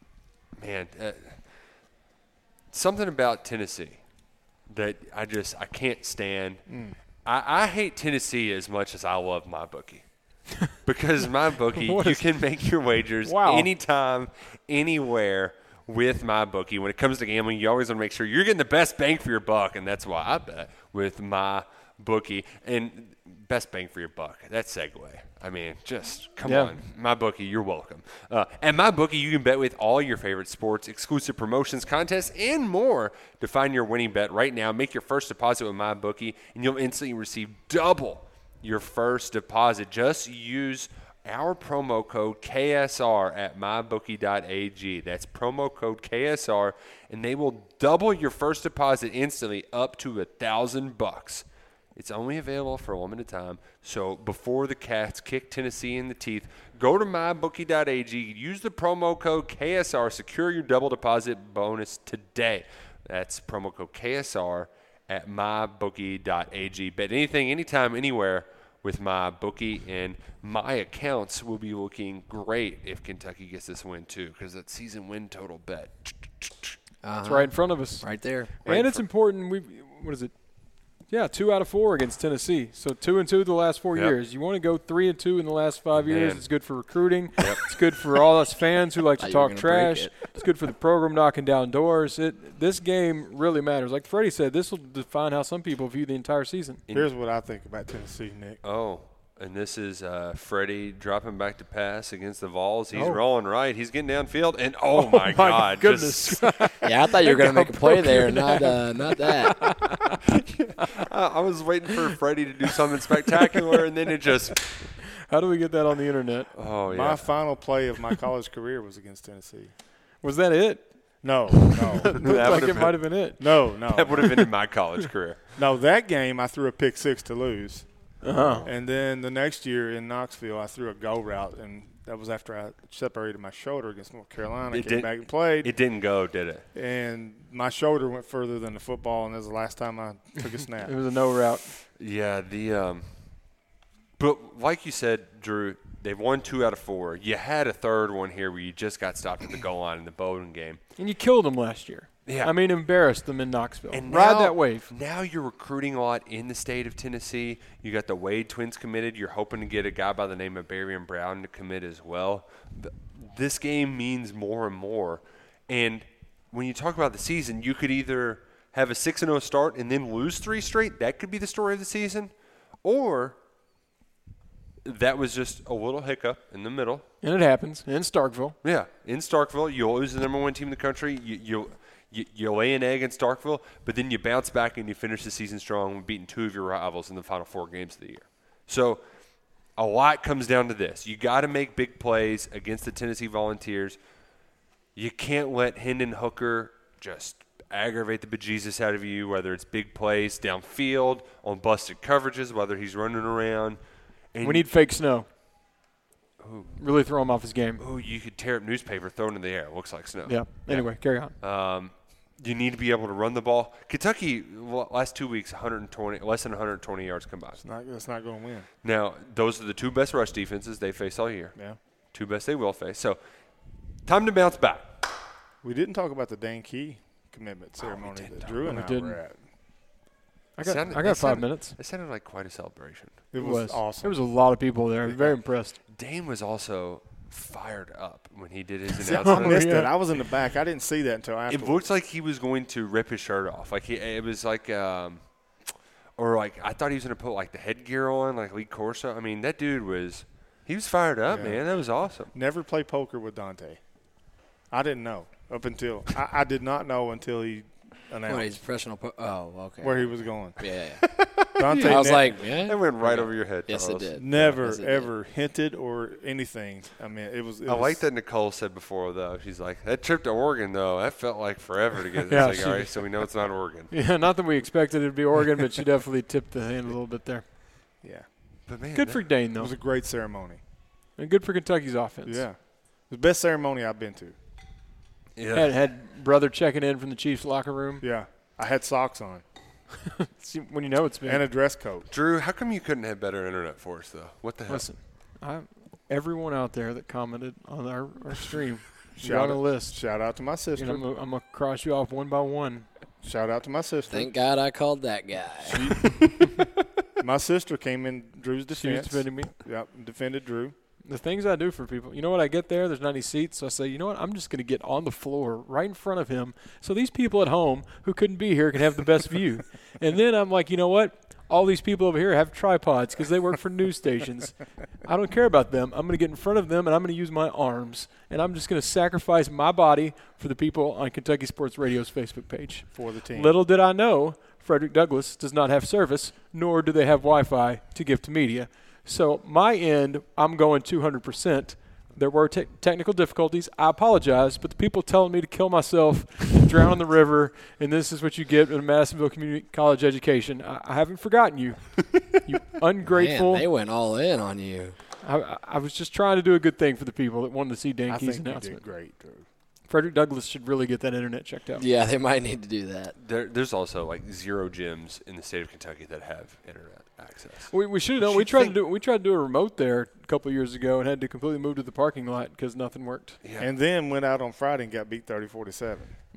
S3: Something about Tennessee that I can't stand. I hate Tennessee as much as I love my bookie. Because my bookie, you can make your wagers
S4: Wow.
S3: anytime, anywhere with my bookie. When it comes to gambling, you always want to make sure you're getting the best bang for your buck, and that's why I bet with my bookie. And best bang for your buck. That segue. I mean, just come
S4: Yeah.
S3: on. My bookie, you're welcome. At my bookie, you can bet with all your favorite sports, exclusive promotions, contests, and more. To find your winning bet right now, make your first deposit with my bookie, and you'll instantly receive double your first deposit. Just use our promo code KSR at mybookie.ag. That's promo code KSR, and they will double your first deposit instantly up to $1,000. It's only available for a limited time. So before the Cats kick Tennessee in the teeth, go to mybookie.ag, use the promo code KSR, secure your double deposit bonus today. That's promo code KSR at mybookie.ag. Bet anything, anytime, anywhere with my bookie, and my accounts will be looking great if Kentucky gets this win too, because that season win total bet.
S4: It's right in front of us.
S5: Right there.
S4: And it's important. What is it? Yeah, 2 out of 4 against Tennessee. So 2-2 the last 4
S3: Yep.
S4: years. You want to go 3-2 in the last 5 years.
S3: Man.
S4: It's good for recruiting. It's good for all us fans who like to
S5: Thought you were
S4: talk
S5: gonna break
S4: trash.
S5: it.
S4: It's good for the program knocking down doors. This game really matters. Like Freddie said, this will define how some people view the entire season.
S6: Here's what I think about Tennessee, Nick.
S3: Oh, and this is Freddie dropping back to pass against the Vols. He's
S4: Oh.
S3: rolling right. He's getting downfield, and oh my
S4: my
S3: God,
S4: goodness.
S3: just-
S5: Yeah, I thought you were going to make a play there, not that.
S3: I was waiting for Freddie to do something spectacular, and then it just.
S4: How do we get that on the internet?
S3: Oh yeah.
S6: My final play of my college career was against Tennessee.
S4: Was that it?
S6: No.
S4: Looked like
S3: would've
S4: it might have been it.
S6: No.
S3: That would have ended my college career.
S6: No, that game I threw a pick six to lose.
S4: Uh-huh.
S6: And then the next year in Knoxville, I threw a go route, and that was after I separated my shoulder against North Carolina. I came back and played.
S3: It didn't go, did it?
S6: And my shoulder went further than the football, and that was the last time I took a snap.
S4: It was a no route.
S3: Yeah, but like you said, Drew, they've won 2 out of 4. You had a third one here where you just got stopped at the goal line in the Bowdoin game.
S4: And you killed them last year.
S3: Yeah.
S4: I mean, embarrassed them in Knoxville.
S3: And
S4: Ride
S3: now-
S4: that wave.
S3: Now you're recruiting a lot in the state of Tennessee. You got the Wade twins committed. You're hoping to get a guy by the name of Barian Brown to commit as well. This game means more and more. And when you talk about the season, you could either have a 6-0 start and then lose 3 straight. That could be the story of the season. Or that was just a little hiccup in the middle.
S4: And it happens in Starkville.
S3: Yeah, in Starkville, you'll lose the number 1 team in the country. You lay an egg in Starkville, but then you bounce back and you finish the season strong, beating 2 of your rivals in the final 4 games of the year. So a lot comes down to this. You got to make big plays against the Tennessee Volunteers. You can't let Hendon Hooker just aggravate the bejesus out of you, whether it's big plays downfield, on busted coverages, whether he's running around. And
S4: We need fake snow. Really throw him off his game.
S3: Oh, you could tear up newspaper, throw it in the air. It looks like snow.
S4: Yeah. Anyway, carry on.
S3: You need to be able to run the ball. Kentucky, last 2 weeks, less than 120 yards combined.
S6: That's not going to win.
S3: Now, those are the 2 best rush defenses they face all year.
S6: Yeah.
S3: 2 best they will face. So, time to bounce back.
S6: We didn't talk about the Dan Key commitment ceremony that Drew and I
S4: didn't.
S6: were at.
S4: I got 5 minutes.
S3: It sounded like quite a celebration.
S6: It was awesome.
S4: There was a lot of people there. Very impressed.
S3: Dane was also fired up when he did his
S6: See, I
S3: announcement.
S6: missed
S4: yeah.
S6: it. I was in the back. I didn't see that until after.
S3: It looked like he was going to rip his shirt off. It was like, or like I thought he was going to put like the headgear on, like Lee Corso. I mean, that dude was fired up,
S6: Yeah.
S3: man. That was awesome.
S6: Never play poker with Dante. I didn't know up until I did not know until he announced
S5: What, he's professional. Okay.
S6: where he was going.
S5: Yeah.
S6: Dante
S5: I was like,
S3: That
S5: yeah.
S3: went right over your head.
S5: Yes, it
S3: Charles.
S5: did.
S6: never
S5: Yes, it did.
S6: ever hinted or anything. I mean, it was.
S3: I like that Nicole said before, though. She's like, that trip to Oregon, though, that felt like forever to get
S4: Yeah,
S3: this thing.
S4: she-
S3: All right, so we know it's not Oregon.
S4: Yeah, not that we expected it to be Oregon, but she definitely tipped the hand a little bit there.
S6: Yeah,
S3: But man,
S4: Good for Dane,
S6: it
S4: though.
S6: was a great ceremony.
S4: And good for Kentucky's offense.
S6: Yeah, the best ceremony I've been to.
S3: yeah.
S4: Had brother checking in from the Chiefs locker room.
S6: Yeah, I had socks on
S4: See, when you know it's been.
S6: and a dress coat.
S3: Drew, how come you couldn't have better internet for us, though? What the hell?
S4: Listen, everyone out there that commented on our stream, you're
S6: Shout
S4: on the
S6: out-
S4: list.
S6: Shout out to my sister.
S4: And I'm going to cross you off one by one.
S6: Shout out to my sister.
S5: Thank God I called that guy.
S6: My sister came in Drew's
S4: She was
S6: defense.
S4: defending me.
S6: Yep, defended Drew.
S4: The things I do for people. You know what? I get there. There's not any seats. So I say, you know what? I'm just going to get on the floor right in front of him so these people at home who couldn't be here can have the best view. And then I'm like, you know what? All these people over here have tripods because they work for news stations. I don't care about them. I'm going to get in front of them, and I'm going to use my arms. And I'm just going to sacrifice my body for the people on Kentucky Sports Radio's Facebook page.
S6: For the team.
S4: Little did I know, Frederick Douglass does not have service, nor do they have Wi-Fi to give to media. So my end, I'm going 200%. There were technical difficulties. I apologize, but the people telling me to kill myself, drown in the river, and this is what you get in a Madisonville Community College education. I haven't forgotten you. You ungrateful.
S5: Man, they went all in on you.
S4: I was just trying to do a good thing for the people that wanted to see Dan
S6: I
S4: Key's
S6: think you
S4: announcement.
S6: did great, Drew.
S4: Frederick Douglass should really get that internet checked out.
S5: Yeah, they might need to do that.
S3: There's also like 0 gyms in the state of Kentucky that have internet access.
S4: We should have known. We tried to do a remote there a couple of years ago and had to completely move to the parking lot because nothing worked.
S3: Yeah,
S6: And then went out on Friday and got beat 30-47.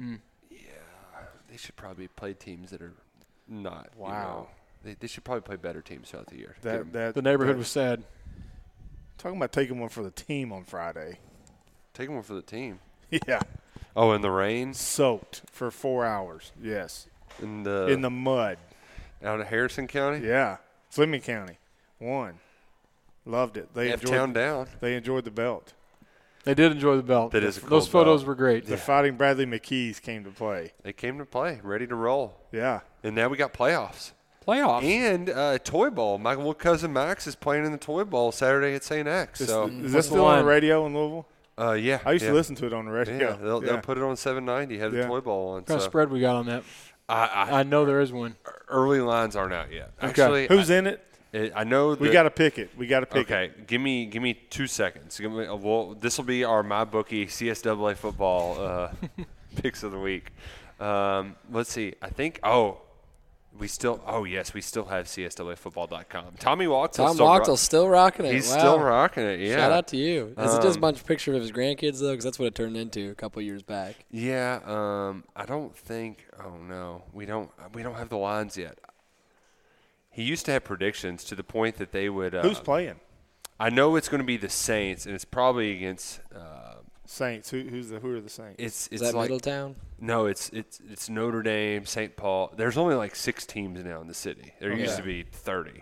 S3: they should probably play teams that are not. you
S6: Wow.
S3: know, they should probably play better teams throughout the year. Give 'em-
S6: That
S4: The neighborhood
S6: that-
S4: was sad.
S6: talking about taking one for the team on Friday.
S3: take one for the team.
S6: Yeah,
S3: Oh, in the rain,
S6: soaked for 4 hours. Yes,
S3: in the
S6: in the mud.
S3: out of Harrison County.
S6: Yeah, Fleming County won. Loved it. They
S3: F-town
S6: enjoyed.
S3: down.
S6: They enjoyed the belt.
S4: They did enjoy the belt.
S3: That is a cool
S4: Those photos
S3: belt.
S4: were great.
S6: The Fighting Bradley McKees came to play.
S3: They came to play, ready to roll,
S6: Yeah,
S3: and now we got playoffs
S4: Playoffs.
S3: and Toy Bowl. My little cousin Max is playing in the Toy Bowl Saturday at St. X.
S6: is,
S3: So
S6: is
S4: what's
S6: this
S4: the
S6: still on
S4: line?
S6: the radio in Louisville?
S3: yeah,
S6: I used
S3: yeah.
S6: to listen to it on the radio.
S3: Yeah, they'll put it on 790. Have the
S6: Yeah.
S3: Toy Bowl on.
S4: What kind of
S3: So
S4: spread we got on that?
S3: I
S4: I know there is one.
S3: early lines aren't out yet.
S4: Okay.
S3: Actually,
S6: Who's in it?
S3: I know
S6: We got to pick it. We got to pick it.
S3: Okay, give me 2 seconds. This will be our MyBookie CSAA football picks of the week. Let's see. I think. We still have CSAAfootball.com. Tommy Wachtel's
S5: still rocking it.
S3: He's
S5: Wow.
S3: still rocking it. Yeah.
S5: Shout out to you. Is it just a bunch of pictures of his grandkids though? Because that's what it turned into a couple years back.
S3: Yeah. I don't think. Oh no, we don't have the lines yet. He used to have predictions to the point that they would.
S6: Who's playing?
S3: I know it's going to be the Saints, and it's probably against.
S6: Saints. Who are the Saints?
S3: It's
S5: Is that
S3: like,
S5: Middletown?
S3: No, it's Notre Dame, St. Paul. There's only like 6 teams now in the city. There used to be 30.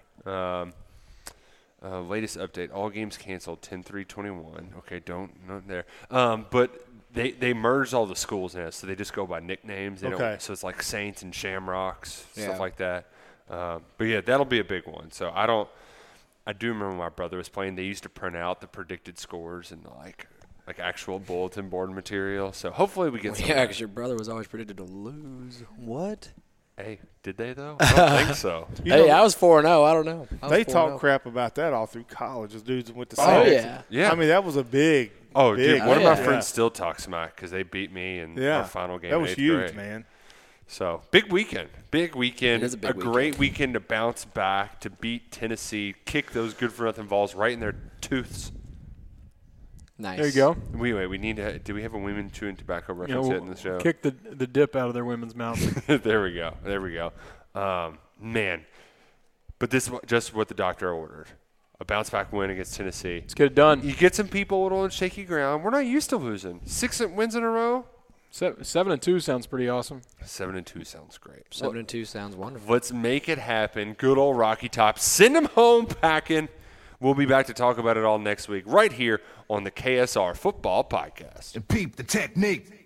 S3: Latest update: all games canceled. 10/3/21. Okay, not there. But they merged all the schools now, so they just go by nicknames. They don't, so it's like Saints and Shamrocks, stuff like that. But yeah, that'll be a big one. So I do remember my brother was playing. They used to print out the predicted scores and like actual bulletin board material. So hopefully we get some.
S5: Yeah, because your brother was always predicted to lose. What?
S3: Hey, did they though? I don't think so.
S5: I was 4-0. I don't know.
S6: They talk crap about that all through college. Those dudes went to
S5: Oh,
S6: Saints.
S5: yeah.
S6: I mean, that was a big.
S3: Oh,
S6: big,
S3: dude, one of my
S5: yeah.
S3: friends still talks smack because they beat me in our final game.
S6: That
S3: in
S6: was
S3: 8th
S6: huge,
S3: grade.
S6: man.
S3: So big weekend.
S5: It is a big
S3: great weekend to bounce back, to beat Tennessee, kick those good for nothing balls right in their tooths.
S5: Nice.
S4: There you go.
S3: Wait, we need to. Do we have a women chewing tobacco reference yet in the show?
S4: Kick the dip out of their women's mouth.
S3: There we go. Man, but this is just what the doctor ordered: a bounce back win against Tennessee.
S4: Let's get it done.
S3: You get some people a little on shaky ground. We're not used to losing. 6 wins in a row.
S4: 7-2 sounds pretty awesome.
S3: 7-2 sounds great.
S5: 7-2 sounds wonderful.
S3: Let's make it happen. Good old Rocky Top. Send them home packing. We'll be back to talk about it all next week right here on the KSR Football Podcast.
S7: And peep the technique.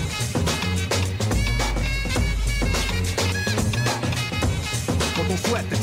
S7: Don't sweat the